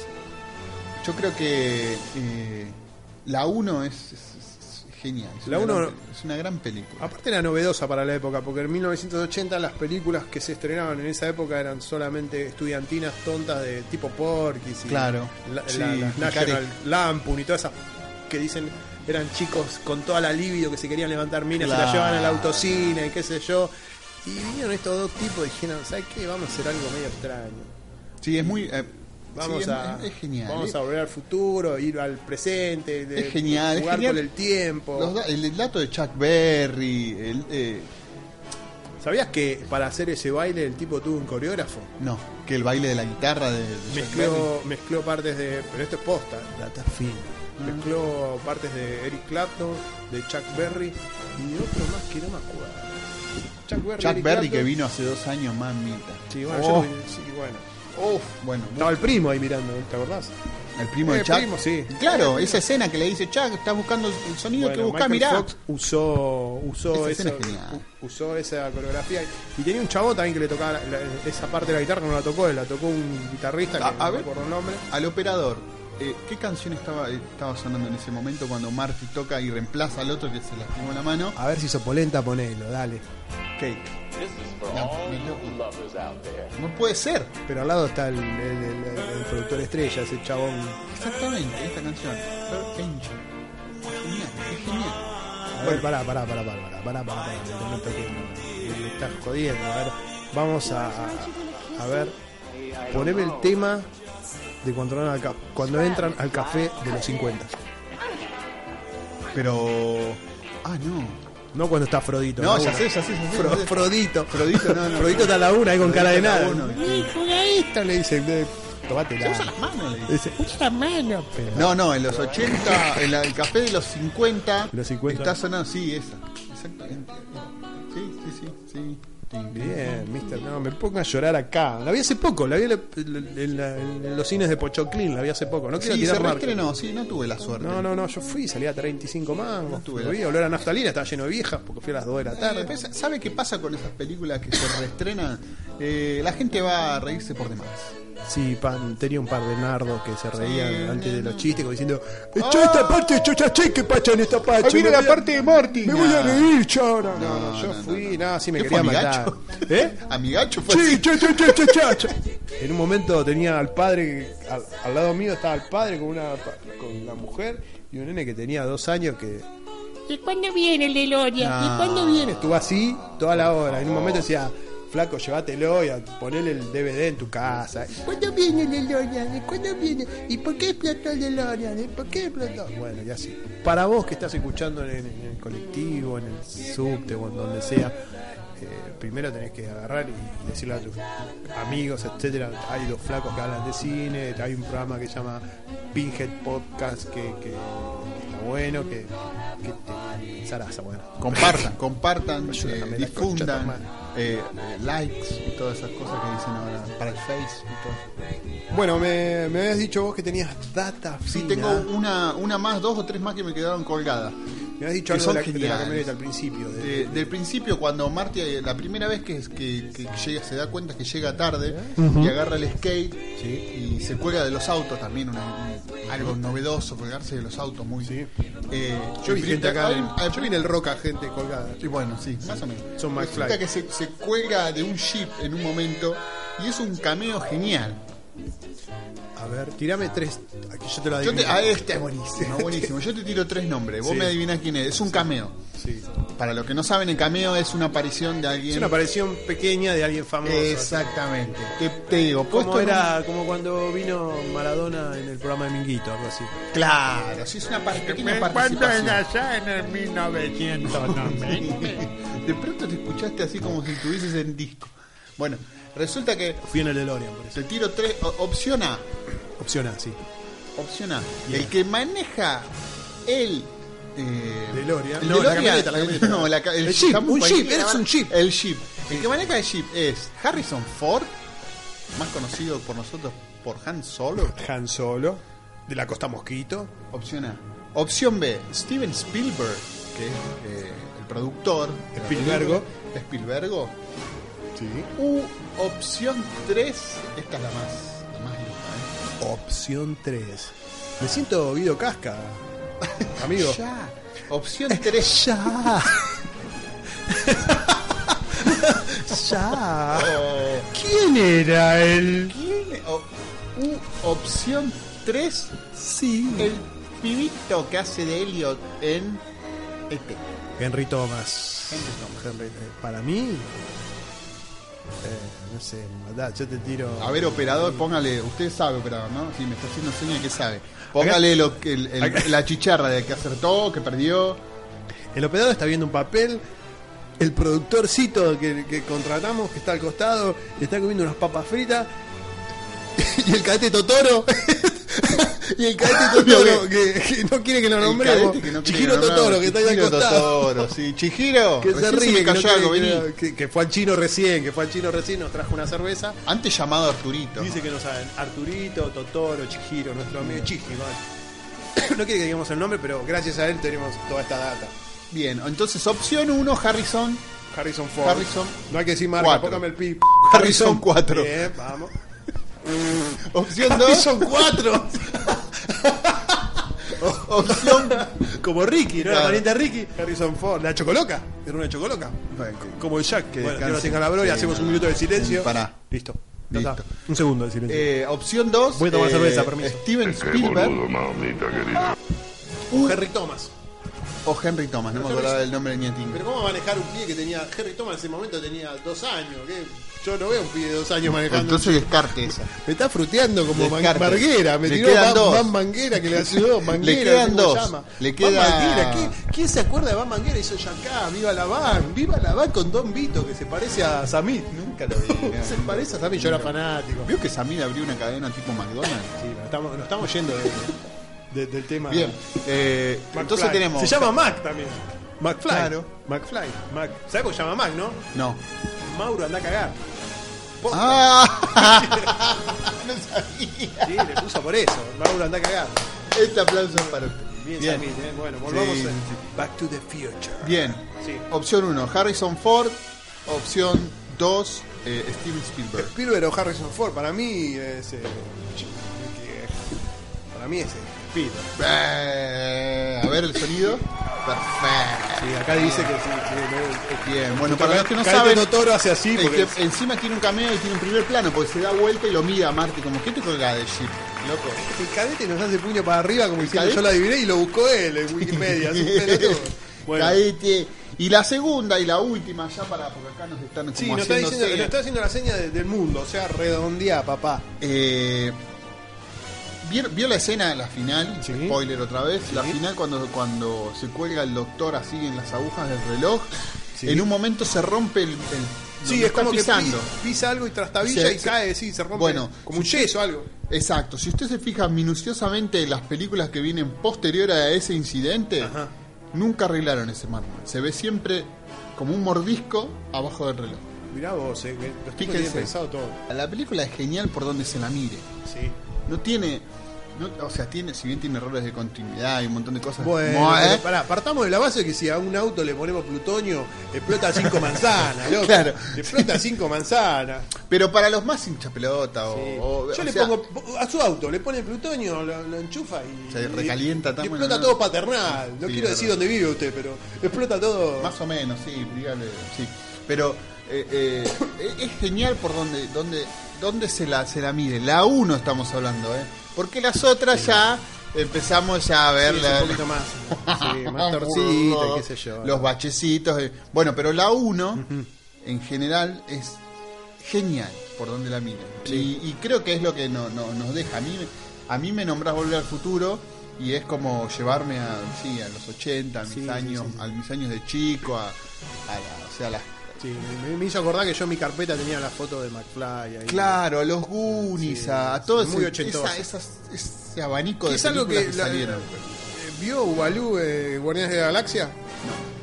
Speaker 2: Yo creo que eh, la uno es, es- es genial. Es
Speaker 1: La
Speaker 2: una
Speaker 1: uno-
Speaker 2: gran- es una gran película.
Speaker 1: Aparte era novedosa para la época, porque en mil novecientos ochenta las películas que se estrenaban en esa época eran solamente estudiantinas tontas de tipo Porky's y
Speaker 2: Claro,
Speaker 1: la,
Speaker 2: sí,
Speaker 1: la- las
Speaker 2: y
Speaker 1: National
Speaker 2: care-
Speaker 1: Lampoon y todas esas que dicen eran chicos con toda la libido que se querían levantar minas y
Speaker 2: Claro.
Speaker 1: las llevaban al autocine y qué sé yo. Y vinieron estos dos tipos y dijeron, ¿sabes qué? Vamos a hacer algo medio extraño.
Speaker 2: Sí, es muy... eh,
Speaker 1: Vamos
Speaker 2: sí,
Speaker 1: a
Speaker 2: es, es genial.
Speaker 1: vamos
Speaker 2: Es-
Speaker 1: a volver al futuro, ir al presente, de,
Speaker 2: Es genial, es
Speaker 1: jugar
Speaker 2: genial.
Speaker 1: con el tiempo.
Speaker 2: los da- el dato de Chuck Berry, el, eh,
Speaker 1: ¿Sabías que para hacer ese baile el tipo tuvo un coreógrafo?
Speaker 2: no, que el baile de la guitarra de, de Chuck Berry.
Speaker 1: Mezcló, mezcló partes de. Pero esto es posta, data fina.
Speaker 2: Mm.
Speaker 1: Mezcló partes de Eric Clapton, de Chuck Berry y de otro más que no me acuerdo. Chuck Berry,
Speaker 2: Chuck
Speaker 1: Eric
Speaker 2: Berry que
Speaker 1: Clapton.
Speaker 2: vino hace dos años, mamita.
Speaker 1: Sí, bueno,
Speaker 2: Oh,
Speaker 1: yo lo vi- sí, bueno.
Speaker 2: uf, bueno,
Speaker 1: Estaba el primo ahí mirando, ¿te acordás?
Speaker 2: el primo
Speaker 1: Eh,
Speaker 2: de Chuck.
Speaker 1: primo, sí.
Speaker 2: Claro, esa escena que le dice Chuck, estás buscando el sonido
Speaker 1: Bueno,
Speaker 2: que buscás,
Speaker 1: Michael
Speaker 2: mirá.
Speaker 1: Fox usó, usó,
Speaker 2: Esa escena
Speaker 1: eso-
Speaker 2: es genial.
Speaker 1: u- usó esa coreografía y tenía un chavo también que le tocaba la- la- esa parte de la guitarra, no la tocó él, la tocó un guitarrista que
Speaker 2: A- a
Speaker 1: no me
Speaker 2: ver.
Speaker 1: acuerdo el nombre.
Speaker 2: Al operador, eh, ¿qué canción estaba, eh, estaba sonando en ese momento cuando Marty toca y reemplaza al otro que se lastimó la mano?
Speaker 1: A ver si hizo polenta, ponelo, dale.
Speaker 2: Kate. No, ni loco. No puede ser.
Speaker 1: Pero al lado está el, el- el- el productor estrella, ese chabón.
Speaker 2: Exactamente, esta canción. Her Angel. Es genial, es genial.
Speaker 1: A ver, pará, pará, pará, pará, pará, pará, pará, pará, te meto que me, me estás jodiendo. A ver, vamos a, a, a ver, poneme el tema de cuando, entran al ca- cuando entran al café de los cincuenta.
Speaker 2: Pero. Ah, no.
Speaker 1: No cuando está Frodito.
Speaker 2: No,
Speaker 1: la
Speaker 2: ya
Speaker 1: una.
Speaker 2: sé, ya sé, ya sé,
Speaker 1: Fro-
Speaker 2: ya sé.
Speaker 1: Frodito.
Speaker 2: Frodito, no, no.
Speaker 1: Frodito está a la una ahí con
Speaker 2: Frodito
Speaker 1: cara de
Speaker 2: está a la
Speaker 1: nada.
Speaker 2: uno,
Speaker 1: "Ey, juega esto", le dice. "Eh, Tomátela.
Speaker 2: Usa las manos, le dice.
Speaker 1: Dice, usa la mano, pero.
Speaker 2: No, no, en los ochenta, en la- el café de los cincuenta,
Speaker 1: Los cincuenta.
Speaker 2: está sonando, sí, esa. Exactamente. Sí, sí, sí, sí.
Speaker 1: Bien, mister, no, me pongo a llorar acá. La vi hace poco, la vi en, la- en la- en los cines de Pochoclín, la vi hace poco. No quiero
Speaker 2: Sí,
Speaker 1: tirar
Speaker 2: se
Speaker 1: marca.
Speaker 2: reestrenó, sí, no tuve la suerte.
Speaker 1: No, no, no, yo fui, salía a treinta y cinco mangos.
Speaker 2: No tuve
Speaker 1: Lo
Speaker 2: la-
Speaker 1: vi, olor a naftalina, estaba lleno de viejas porque fui a las dos de la
Speaker 2: Eh,
Speaker 1: tarde.
Speaker 2: pues, ¿sabe qué pasa con esas películas que se reestrenan? Eh, la gente va a reírse por demás.
Speaker 1: Sí, pan, tenía un par de nardos que se reían
Speaker 2: Sí,
Speaker 1: antes de los
Speaker 2: no.
Speaker 1: chistes, como diciendo:
Speaker 2: Ah.
Speaker 1: "Echa esta parte, yo ya sé que pacha en esta parte.
Speaker 2: Ahí viene
Speaker 1: me
Speaker 2: la
Speaker 1: voy a-
Speaker 2: parte de Marty.
Speaker 1: Me voy a
Speaker 2: Nah.
Speaker 1: reír, yo ahora. No,
Speaker 2: No,
Speaker 1: no, yo
Speaker 2: no, no,
Speaker 1: fui,
Speaker 2: no.
Speaker 1: nada, sí me
Speaker 2: ¿Qué
Speaker 1: quería
Speaker 2: fue,
Speaker 1: matar.
Speaker 2: amigacho?
Speaker 1: ¿Eh?
Speaker 2: Amigacho fue
Speaker 1: Sí,
Speaker 2: así.
Speaker 1: cha, cha, cha, cha, cha, cha. En un momento tenía al padre, al, al lado mío estaba el padre con una con la mujer y un nene que tenía dos años que... ¿Y cuándo viene el DeLorean?
Speaker 2: No.
Speaker 1: ¿Y cuándo viene? Estuvo así toda la hora. En un momento decía, flaco, llévatelo y a ponerle el D V D en tu casa. ¿Y cuándo viene el DeLorean? ¿Y cuándo viene? ¿Y por qué explotó el DeLorean? ¿Y por qué explotó? Bueno, ya sí. Para vos que estás escuchando en, en el colectivo, en el subte o en donde sea, eh, primero tenés que agarrar y decirle a tus amigos, etcétera. Hay dos flacos que hablan de cine, hay un programa que se llama Pinhead Podcast que, que, que está bueno, que, que te zaraza, bueno.
Speaker 2: Compartan, compartan,
Speaker 1: Ayúdame,
Speaker 2: eh,
Speaker 1: la concha de tu
Speaker 2: difundan,
Speaker 1: hermana.
Speaker 2: eh, eh, likes y todas esas cosas que dicen ahora para el Face y todo.
Speaker 1: Bueno, me, me habías dicho vos que tenías data
Speaker 2: Sí,
Speaker 1: fina.
Speaker 2: tengo una, una más, dos o tres más que me quedaron colgadas.
Speaker 1: Me habías dicho
Speaker 2: que
Speaker 1: algo de
Speaker 2: son
Speaker 1: la, de la
Speaker 2: geniales.
Speaker 1: camioneta al principio. de-
Speaker 2: De- del principio, cuando Marty, eh, la primera vez que, que, que llega, se da cuenta que llega tarde y agarra el skate y se cuelga de los autos, también una- un- algo novedoso, colgarse de los autos, muy.
Speaker 1: Sí.
Speaker 2: Eh,
Speaker 1: Yo vi
Speaker 2: el
Speaker 1: gente acá,
Speaker 2: hay-
Speaker 1: en-
Speaker 2: hay-
Speaker 1: yo vi en el Roca gente colgada.
Speaker 2: Y bueno, sí, más o menos.
Speaker 1: Son
Speaker 2: Resulta
Speaker 1: McFly.
Speaker 2: que se, se cuelga de un jeep en un momento y es un cameo genial.
Speaker 1: A ver, tirame tres. Aquí yo te lo
Speaker 2: Yo
Speaker 1: adivino.
Speaker 2: te, ah, este es buenísimo, buenísimo. Yo te tiro tres nombres, vos
Speaker 1: Sí.
Speaker 2: me adivinás quién es. Es un cameo.
Speaker 1: Sí.
Speaker 2: Para los que no saben, el cameo es una aparición de alguien.
Speaker 1: Es una aparición pequeña de alguien famoso.
Speaker 2: Exactamente. Te, te digo,
Speaker 1: Como
Speaker 2: puesto en
Speaker 1: era, como cuando vino Maradona en el programa de Minguito, algo así.
Speaker 2: un- Claro, sí, es una par- pequeña participación.
Speaker 5: allá en el mil novecientos noventa.
Speaker 2: De pronto te escuchaste así como si estuvieses en disco. Bueno, resulta que
Speaker 1: Fui en el DeLorean, por eso.
Speaker 2: te tiro tres. o- Opción A.
Speaker 1: Opción A, sí.
Speaker 2: Opción A.
Speaker 1: Bien.
Speaker 2: El que maneja el. Eh,
Speaker 1: DeLorean.
Speaker 2: el
Speaker 1: No, la
Speaker 2: DeLorean,
Speaker 1: camioneta, la camioneta.
Speaker 2: no, la ca- el,
Speaker 1: El Jeep,
Speaker 2: estamos
Speaker 1: un
Speaker 2: por
Speaker 1: Jeep,
Speaker 2: ahí,
Speaker 1: eres un Jeep.
Speaker 2: El Jeep. El que maneja el Jeep es Harrison Ford más conocido por nosotros por Han Solo.
Speaker 1: Han Solo, de la Costa Mosquito.
Speaker 2: Opción A. Opción B, Steven Spielberg, que es eh, el productor. de la
Speaker 1: Spielbergo.
Speaker 2: película. Spielbergo.
Speaker 1: Sí.
Speaker 2: U opción tres, esta es la más, la más linda, ¿eh?
Speaker 1: Opción tres. Me siento Guido Casca, amigo.
Speaker 2: Ya. Opción tres.
Speaker 1: Ya. Ya.
Speaker 2: Oh,
Speaker 5: ¿Quién era él?
Speaker 2: ¿quién? O- U opción tres,
Speaker 1: Sí.
Speaker 2: el pibito que hace de Elliot en E T.
Speaker 1: Henry Thomas.
Speaker 2: Henry Thomas.
Speaker 1: Henry, eh, para mí, eh, no sé, maldad, yo te tiro.
Speaker 2: A ver, operador, póngale. Usted sabe, operador, ¿no? Sí, me está haciendo señas que sabe. Póngale lo, que- el- el-
Speaker 1: Acá.
Speaker 2: la chicharra de que acertó, que perdió.
Speaker 1: El operador está viendo un papel. El productorcito que, que contratamos, que está al costado, le está comiendo unas papas fritas. Y el cadete Totoro. Y el cadete Totoro, que, que no quiere que lo
Speaker 2: El
Speaker 1: nombremos.
Speaker 2: cadete que no quiere
Speaker 1: Chihiro
Speaker 2: que lo
Speaker 1: Totoro,
Speaker 2: nombremos.
Speaker 1: que está ahí al
Speaker 2: Chihiro
Speaker 1: costado.
Speaker 2: Totoro, sí. Chihiro,
Speaker 1: Que se
Speaker 2: recién
Speaker 1: ríe,
Speaker 2: me
Speaker 1: que, no
Speaker 2: cayó
Speaker 1: quiere
Speaker 2: algo,
Speaker 1: que-
Speaker 2: vení.
Speaker 1: que, que fue al chino recién, que fue al chino recién, nos trajo una cerveza.
Speaker 2: Antes llamado Arturito.
Speaker 1: Dice que no saben. Arturito, Totoro, Chihiro, nuestro amigo Chiji, ¿vale? No quiere que digamos el nombre, pero gracias a él tenemos toda esta data.
Speaker 2: Bien, entonces opción uno, Harrison.
Speaker 1: Harrison Ford.
Speaker 2: Harrison.
Speaker 1: No hay que decir marca,
Speaker 2: Cuatro.
Speaker 1: póngame el pi.
Speaker 2: Harrison cuatro.
Speaker 1: Bien, vamos.
Speaker 2: Opción dos.
Speaker 1: Harrison cuatro.
Speaker 2: Opción.
Speaker 1: Como Ricky, ¿no?
Speaker 2: Claro.
Speaker 1: La pariente de Ricky. Harrison Ford. La chocoloca. Era una chocoloca. Como el Jack.
Speaker 2: Que
Speaker 1: Bueno, que
Speaker 2: descanse.
Speaker 1: no tenga la gloria,
Speaker 2: Sí,
Speaker 1: hacemos
Speaker 2: no,
Speaker 1: un minuto de silencio.
Speaker 2: Pará.
Speaker 1: Listo. Ya
Speaker 2: Listo.
Speaker 1: está. Un segundo de silencio.
Speaker 2: Eh, opción dos.
Speaker 1: Voy a tomar cerveza, permiso.
Speaker 2: Steven Spielberg
Speaker 1: O Henry Thomas.
Speaker 2: o Henry Thomas. No me acordaba del nombre ni a ti.
Speaker 1: Pero ¿cómo manejar un pibe que tenía... Henry Thomas en ese momento tenía dos años? ¿Qué? Yo no veo un pibe de dos años manejando.
Speaker 2: Entonces descarte esa.
Speaker 1: Me está fruteando como man-
Speaker 2: Descarte.
Speaker 1: Marguera. Me
Speaker 2: Le
Speaker 1: tiró
Speaker 2: quedan
Speaker 1: Van,
Speaker 2: dos.
Speaker 1: Van Manguera que le ayudó. Manguera,
Speaker 2: Le quedan
Speaker 1: no sé cómo
Speaker 2: dos.
Speaker 1: se llama.
Speaker 2: Le
Speaker 1: Van
Speaker 2: queda-
Speaker 1: Manguera. ¿Qué- ¿Quién se acuerda de Van Manguera? Hizo ya acá. Viva la Van. Viva la Van con Don Vito, que se parece a Samit.
Speaker 2: Nunca lo vi.
Speaker 1: Se parece a Samit. Yo era fanático.
Speaker 2: ¿Vio que Samir abrió una cadena tipo McDonald's?
Speaker 1: Sí, nos estamos, nos estamos yendo de- de- del tema.
Speaker 2: Bien. Eh,
Speaker 1: McFly.
Speaker 2: entonces tenemos.
Speaker 1: Se llama Mac también. McFly.
Speaker 2: Claro.
Speaker 1: McFly. Mac. ¿Sabes cómo se llama Mac, no?
Speaker 2: No.
Speaker 1: Mauro, anda a cagar. Posta.
Speaker 2: ¡Ah! No sabía.
Speaker 1: Sí, le puso por eso. Mauro, anda a cagar.
Speaker 2: Este aplauso es para usted.
Speaker 1: Bien,
Speaker 2: Bien.
Speaker 1: Samit, eh. Bueno, volvamos
Speaker 2: Sí,
Speaker 1: a
Speaker 2: sí.
Speaker 1: Back to the Future.
Speaker 2: Bien.
Speaker 1: Sí.
Speaker 2: Opción uno, Harrison Ford. Opción dos, eh, Steven Spielberg.
Speaker 1: Spielberg o Harrison Ford, para mí es. eh, que- para mí es eh, Spielberg.
Speaker 2: Eh, a ver el sonido. Perfecto.
Speaker 1: Sí, acá dice que sí. sí
Speaker 2: Bien, bueno,
Speaker 1: no,
Speaker 2: para los que no
Speaker 1: Caete
Speaker 2: saben,
Speaker 1: Totoro hace así
Speaker 2: el
Speaker 1: porque.
Speaker 2: que encima tiene un cameo y tiene un primer plano, porque se da vuelta y lo mira a Marty como, ¿qué te colgás de Jeep? Loco.
Speaker 1: El cadete nos hace puño para arriba como diciendo
Speaker 2: cadete?
Speaker 1: yo la adiviné y lo buscó él en Wikipedia. es un pelotudo. Bueno,
Speaker 2: Caete. Y la segunda y la última, ya para, porque acá nos están como
Speaker 1: sí, nos está,
Speaker 2: haciendo
Speaker 1: diciendo, nos
Speaker 2: señas.
Speaker 1: está haciendo la seña de- del mundo, o sea, redondea, papá.
Speaker 2: Eh, ¿vio, vio la escena, la final?
Speaker 1: Sí.
Speaker 2: Spoiler otra vez. La
Speaker 1: Sí.
Speaker 2: final cuando, cuando se cuelga el doctor así en las agujas del reloj.
Speaker 1: Sí.
Speaker 2: En un momento se rompe el... el
Speaker 1: Sí,
Speaker 2: donde
Speaker 1: es
Speaker 2: está
Speaker 1: como
Speaker 2: pisando.
Speaker 1: que pi- pisa algo y trastabilla
Speaker 2: Se-
Speaker 1: y
Speaker 2: se-
Speaker 1: cae, sí, se rompe.
Speaker 2: Bueno,
Speaker 1: como un
Speaker 2: si-
Speaker 1: yeso o algo.
Speaker 2: Exacto. Si usted se fija minuciosamente en las películas que vienen posterior a ese incidente,
Speaker 1: Ajá.
Speaker 2: nunca arreglaron ese mármol. Se ve siempre como un mordisco abajo del reloj.
Speaker 1: Mirá vos, eh, que los tipos
Speaker 2: Fíjense.
Speaker 1: tienen pensado todo.
Speaker 2: La película es genial por donde se la mire.
Speaker 1: Sí.
Speaker 2: No tiene... no- o sea, tiene, si bien tiene errores de continuidad y un montón de cosas...
Speaker 1: Bueno,
Speaker 2: mo- ¿eh?
Speaker 1: pero pará, partamos de la base de que si a un auto le ponemos plutonio, explota cinco manzanas, loco.
Speaker 2: Claro.
Speaker 1: Explota cinco manzanas.
Speaker 2: Pero para los más hincha pelota o,
Speaker 1: Sí.
Speaker 2: o-
Speaker 1: Yo
Speaker 2: o
Speaker 1: le
Speaker 2: sea,
Speaker 1: pongo a su auto, le pone plutonio, lo, lo enchufa y.
Speaker 2: Se recalienta
Speaker 1: y,
Speaker 2: tan
Speaker 1: y
Speaker 2: bueno,
Speaker 1: explota
Speaker 2: ¿no?
Speaker 1: todo paternal. No
Speaker 2: Sí,
Speaker 1: quiero
Speaker 2: es
Speaker 1: decir
Speaker 2: verdad.
Speaker 1: dónde vive usted, pero explota todo.
Speaker 2: más o menos, sí, dígale, sí. Pero eh, eh, es genial por donde donde donde se la se la mire. La uno estamos hablando, ¿eh? Porque las otras ya empezamos ya a
Speaker 1: Sí,
Speaker 2: ver
Speaker 1: es
Speaker 2: la-
Speaker 1: un poquito más. Sí, más torcita y qué sé yo.
Speaker 2: los bachecitos. eh. Bueno, pero la uno en general es genial por donde la miren.
Speaker 1: Sí.
Speaker 2: Y, y creo que es lo que no, no- nos deja. A mí, a mí me nombrás Volver al Futuro y es como llevarme a, sí, a los ochenta, a mis
Speaker 1: Sí, sí,
Speaker 2: años,
Speaker 1: sí, sí.
Speaker 2: a mis años de chico, a, a la- o sea, las
Speaker 1: Sí, me, me hizo acordar que yo en mi carpeta tenía la foto de McFly ahí.
Speaker 2: claro, a los Goonies,
Speaker 1: Sí,
Speaker 2: a, a
Speaker 1: sí,
Speaker 2: todo
Speaker 1: muy
Speaker 2: ese,
Speaker 1: ochentoso.
Speaker 2: esa- esas- ese abanico
Speaker 1: Que
Speaker 2: de
Speaker 1: es algo
Speaker 2: películas
Speaker 1: que,
Speaker 2: que,
Speaker 1: la-
Speaker 2: salieron.
Speaker 1: eh, ¿Vio Ubalú, eh, Guardianes de la Galaxia?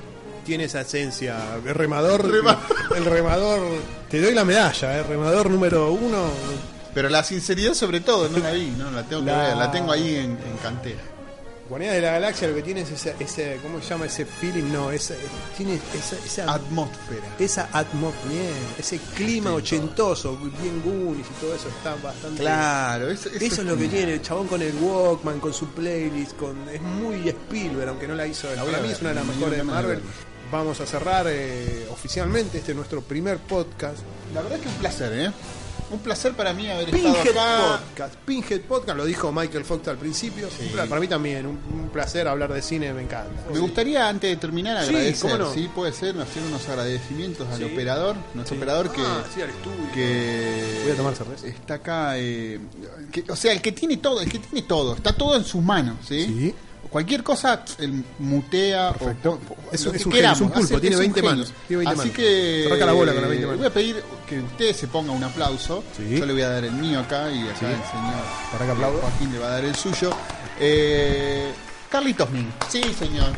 Speaker 1: tiene esa esencia. El remador,
Speaker 2: Rema-
Speaker 1: el remador, te doy la medalla, el remador número uno.
Speaker 2: Pero la sinceridad sobre todo, no la vi, no la tengo que
Speaker 1: La-
Speaker 2: ver, la tengo ahí en, en cantera.
Speaker 1: Guardianes de la Galaxia lo que tiene es ese, ese ¿cómo se llama? Ese feeling, no, ese, tiene esa, esa,
Speaker 2: Atmósfera.
Speaker 1: esa atmósfera, ese clima
Speaker 2: Sí,
Speaker 1: ochentoso, bien Goonies y todo eso, está bastante...
Speaker 2: Claro, eso,
Speaker 1: Eso, es lo que tiene el chabón con el Walkman, con su playlist, con es muy Spielberg, aunque no la hizo él.
Speaker 2: La voy
Speaker 1: Para
Speaker 2: a
Speaker 1: mí
Speaker 2: ver,
Speaker 1: es una de las
Speaker 2: me
Speaker 1: mejores de
Speaker 2: dio ganas de
Speaker 1: Marvel.
Speaker 2: verla.
Speaker 1: Vamos a cerrar eh, oficialmente este es nuestro primer podcast.
Speaker 2: La verdad que un placer, ¿eh? Un placer para mí haber
Speaker 1: Pinhead
Speaker 2: estado acá.
Speaker 1: Podcast. Pinhead Podcast, lo dijo Michael Fox al principio.
Speaker 2: Sí.
Speaker 1: Un pla- Para mí también, un, un placer hablar de cine, me encanta.
Speaker 2: Me gustaría, antes de terminar,
Speaker 1: Sí,
Speaker 2: agradecer.
Speaker 1: ¿cómo no?
Speaker 2: Sí, puede ser, hacer unos agradecimientos al
Speaker 1: Sí.
Speaker 2: operador, nuestro
Speaker 1: Sí.
Speaker 2: operador que,
Speaker 1: Ah, sí, al estudio.
Speaker 2: que
Speaker 1: Voy a tomar cerveza.
Speaker 2: está acá. eh, que- o sea, el que tiene todo, el que tiene todo, está todo en sus manos, ¿sí?
Speaker 1: Sí.
Speaker 2: Cualquier cosa, él mutea.
Speaker 1: Perfecto.
Speaker 2: O, o-
Speaker 1: Es
Speaker 2: lo
Speaker 1: un-
Speaker 2: que
Speaker 1: es un
Speaker 2: queramos,
Speaker 1: genio, es un pulpo,
Speaker 2: hace-
Speaker 1: tiene
Speaker 2: es un
Speaker 1: veinte
Speaker 2: genio.
Speaker 1: manos, tiene veinte
Speaker 2: Así
Speaker 1: manos.
Speaker 2: que
Speaker 1: Arranca la bola con las veinte manos.
Speaker 2: voy a pedir que usted se ponga un aplauso.
Speaker 1: Sí.
Speaker 2: Yo le voy a dar el mío acá y acá
Speaker 1: Sí.
Speaker 2: el señor
Speaker 1: Para que aplaudo.
Speaker 2: Joaquín le va a dar el suyo. Eh, Carlitos Min. Sí, señor.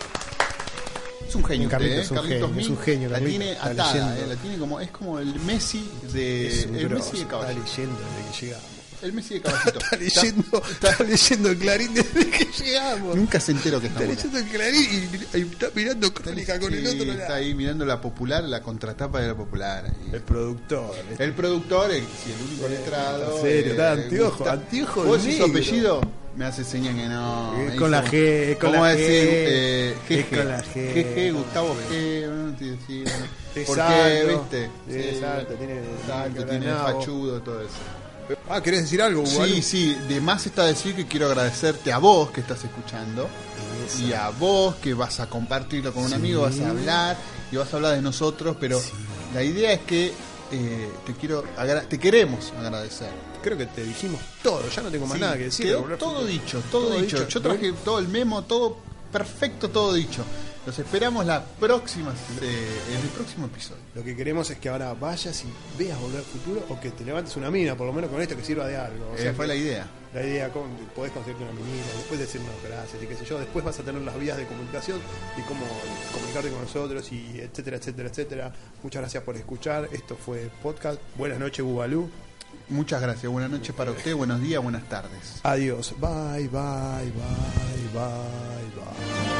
Speaker 2: Es un genio
Speaker 1: Carlitos
Speaker 2: usted,
Speaker 1: es
Speaker 2: ¿eh?
Speaker 1: un
Speaker 2: Carlitos
Speaker 1: genio,
Speaker 2: Min
Speaker 1: es un genio,
Speaker 2: la
Speaker 1: Carlitos,
Speaker 2: tiene
Speaker 1: está
Speaker 2: atada,
Speaker 1: leyendo.
Speaker 2: eh, la tiene como, es como el Messi de
Speaker 1: Es un
Speaker 2: el
Speaker 1: grosso,
Speaker 2: Messi de
Speaker 1: está
Speaker 2: caballito.
Speaker 1: leyendo desde que llegamos.
Speaker 2: El Messi de caballito.
Speaker 1: Está leyendo, está leyendo el Clarín desde que llegamos.
Speaker 2: Nunca se enteró que
Speaker 1: Está
Speaker 2: estamos.
Speaker 1: leyendo el Clarín y, y está mirando Crónica con el
Speaker 2: Sí,
Speaker 1: otro
Speaker 2: está
Speaker 1: lado.
Speaker 2: ahí mirando la popular, la contratapa de la popular. ahí.
Speaker 1: El productor.
Speaker 2: El productor, el, sí, el único letrado.
Speaker 1: en serio, está
Speaker 2: eh,
Speaker 1: anteojo,
Speaker 2: Gusta-
Speaker 1: anteojo
Speaker 2: ¿Vos decís su
Speaker 1: negro.
Speaker 2: apellido? Me hace señal que no.
Speaker 1: Es
Speaker 2: Ahí
Speaker 1: con la
Speaker 2: como-
Speaker 1: G, es con
Speaker 2: ¿cómo
Speaker 1: la
Speaker 2: decir?
Speaker 1: G,
Speaker 2: Eh,
Speaker 1: es
Speaker 2: G G.
Speaker 1: con la G.
Speaker 2: G G, Gustavo G. bueno, sí, sí, bueno. Porque,
Speaker 1: Exacto.
Speaker 2: viste.
Speaker 1: Sí, exacto, tiene-
Speaker 2: exacto,
Speaker 1: tiene
Speaker 2: tiene el
Speaker 1: nabo.
Speaker 2: fachudo, todo eso.
Speaker 1: Ah, ¿querés decir algo, Hugo?
Speaker 2: Sí, sí, de más está decir que quiero agradecerte a vos que estás escuchando
Speaker 1: Eso.
Speaker 2: y a vos que vas a compartirlo con un
Speaker 1: Sí.
Speaker 2: amigo, vas a hablar y vas a hablar de nosotros, pero la idea es que eh, te quiero agra- te queremos agradecer.
Speaker 1: Creo que te dijimos todo, ya no tengo más
Speaker 2: Sí,
Speaker 1: nada que decir.
Speaker 2: quedó
Speaker 1: Volver
Speaker 2: todo
Speaker 1: futuro.
Speaker 2: dicho, todo,
Speaker 1: Todo
Speaker 2: dicho.
Speaker 1: dicho.
Speaker 2: Yo traje todo el memo, todo perfecto, todo dicho. Los esperamos la próxima, eh, en el próximo episodio.
Speaker 1: Lo que queremos es que ahora vayas y veas Volver al Futuro o que te levantes una mina, por lo menos con esto que sirva de algo. O
Speaker 2: Eh,
Speaker 1: sea
Speaker 2: fue
Speaker 1: que
Speaker 2: la idea.
Speaker 1: La idea, con, podés conseguirte una menina, después decirnos gracias y qué sé yo, después vas a tener las vías de comunicación y cómo comunicarte con nosotros y etcétera, etcétera, etcétera. Muchas gracias por escuchar. Esto fue podcast. Buenas noches, Bubalú.
Speaker 2: Muchas gracias. Buenas noches para usted, buenos días, buenas tardes.
Speaker 1: Adiós. Bye, bye, bye, bye, bye.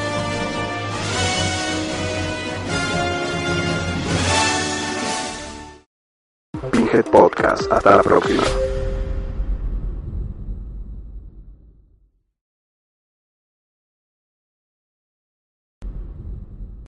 Speaker 6: Pinhead Podcast. Hasta la próxima.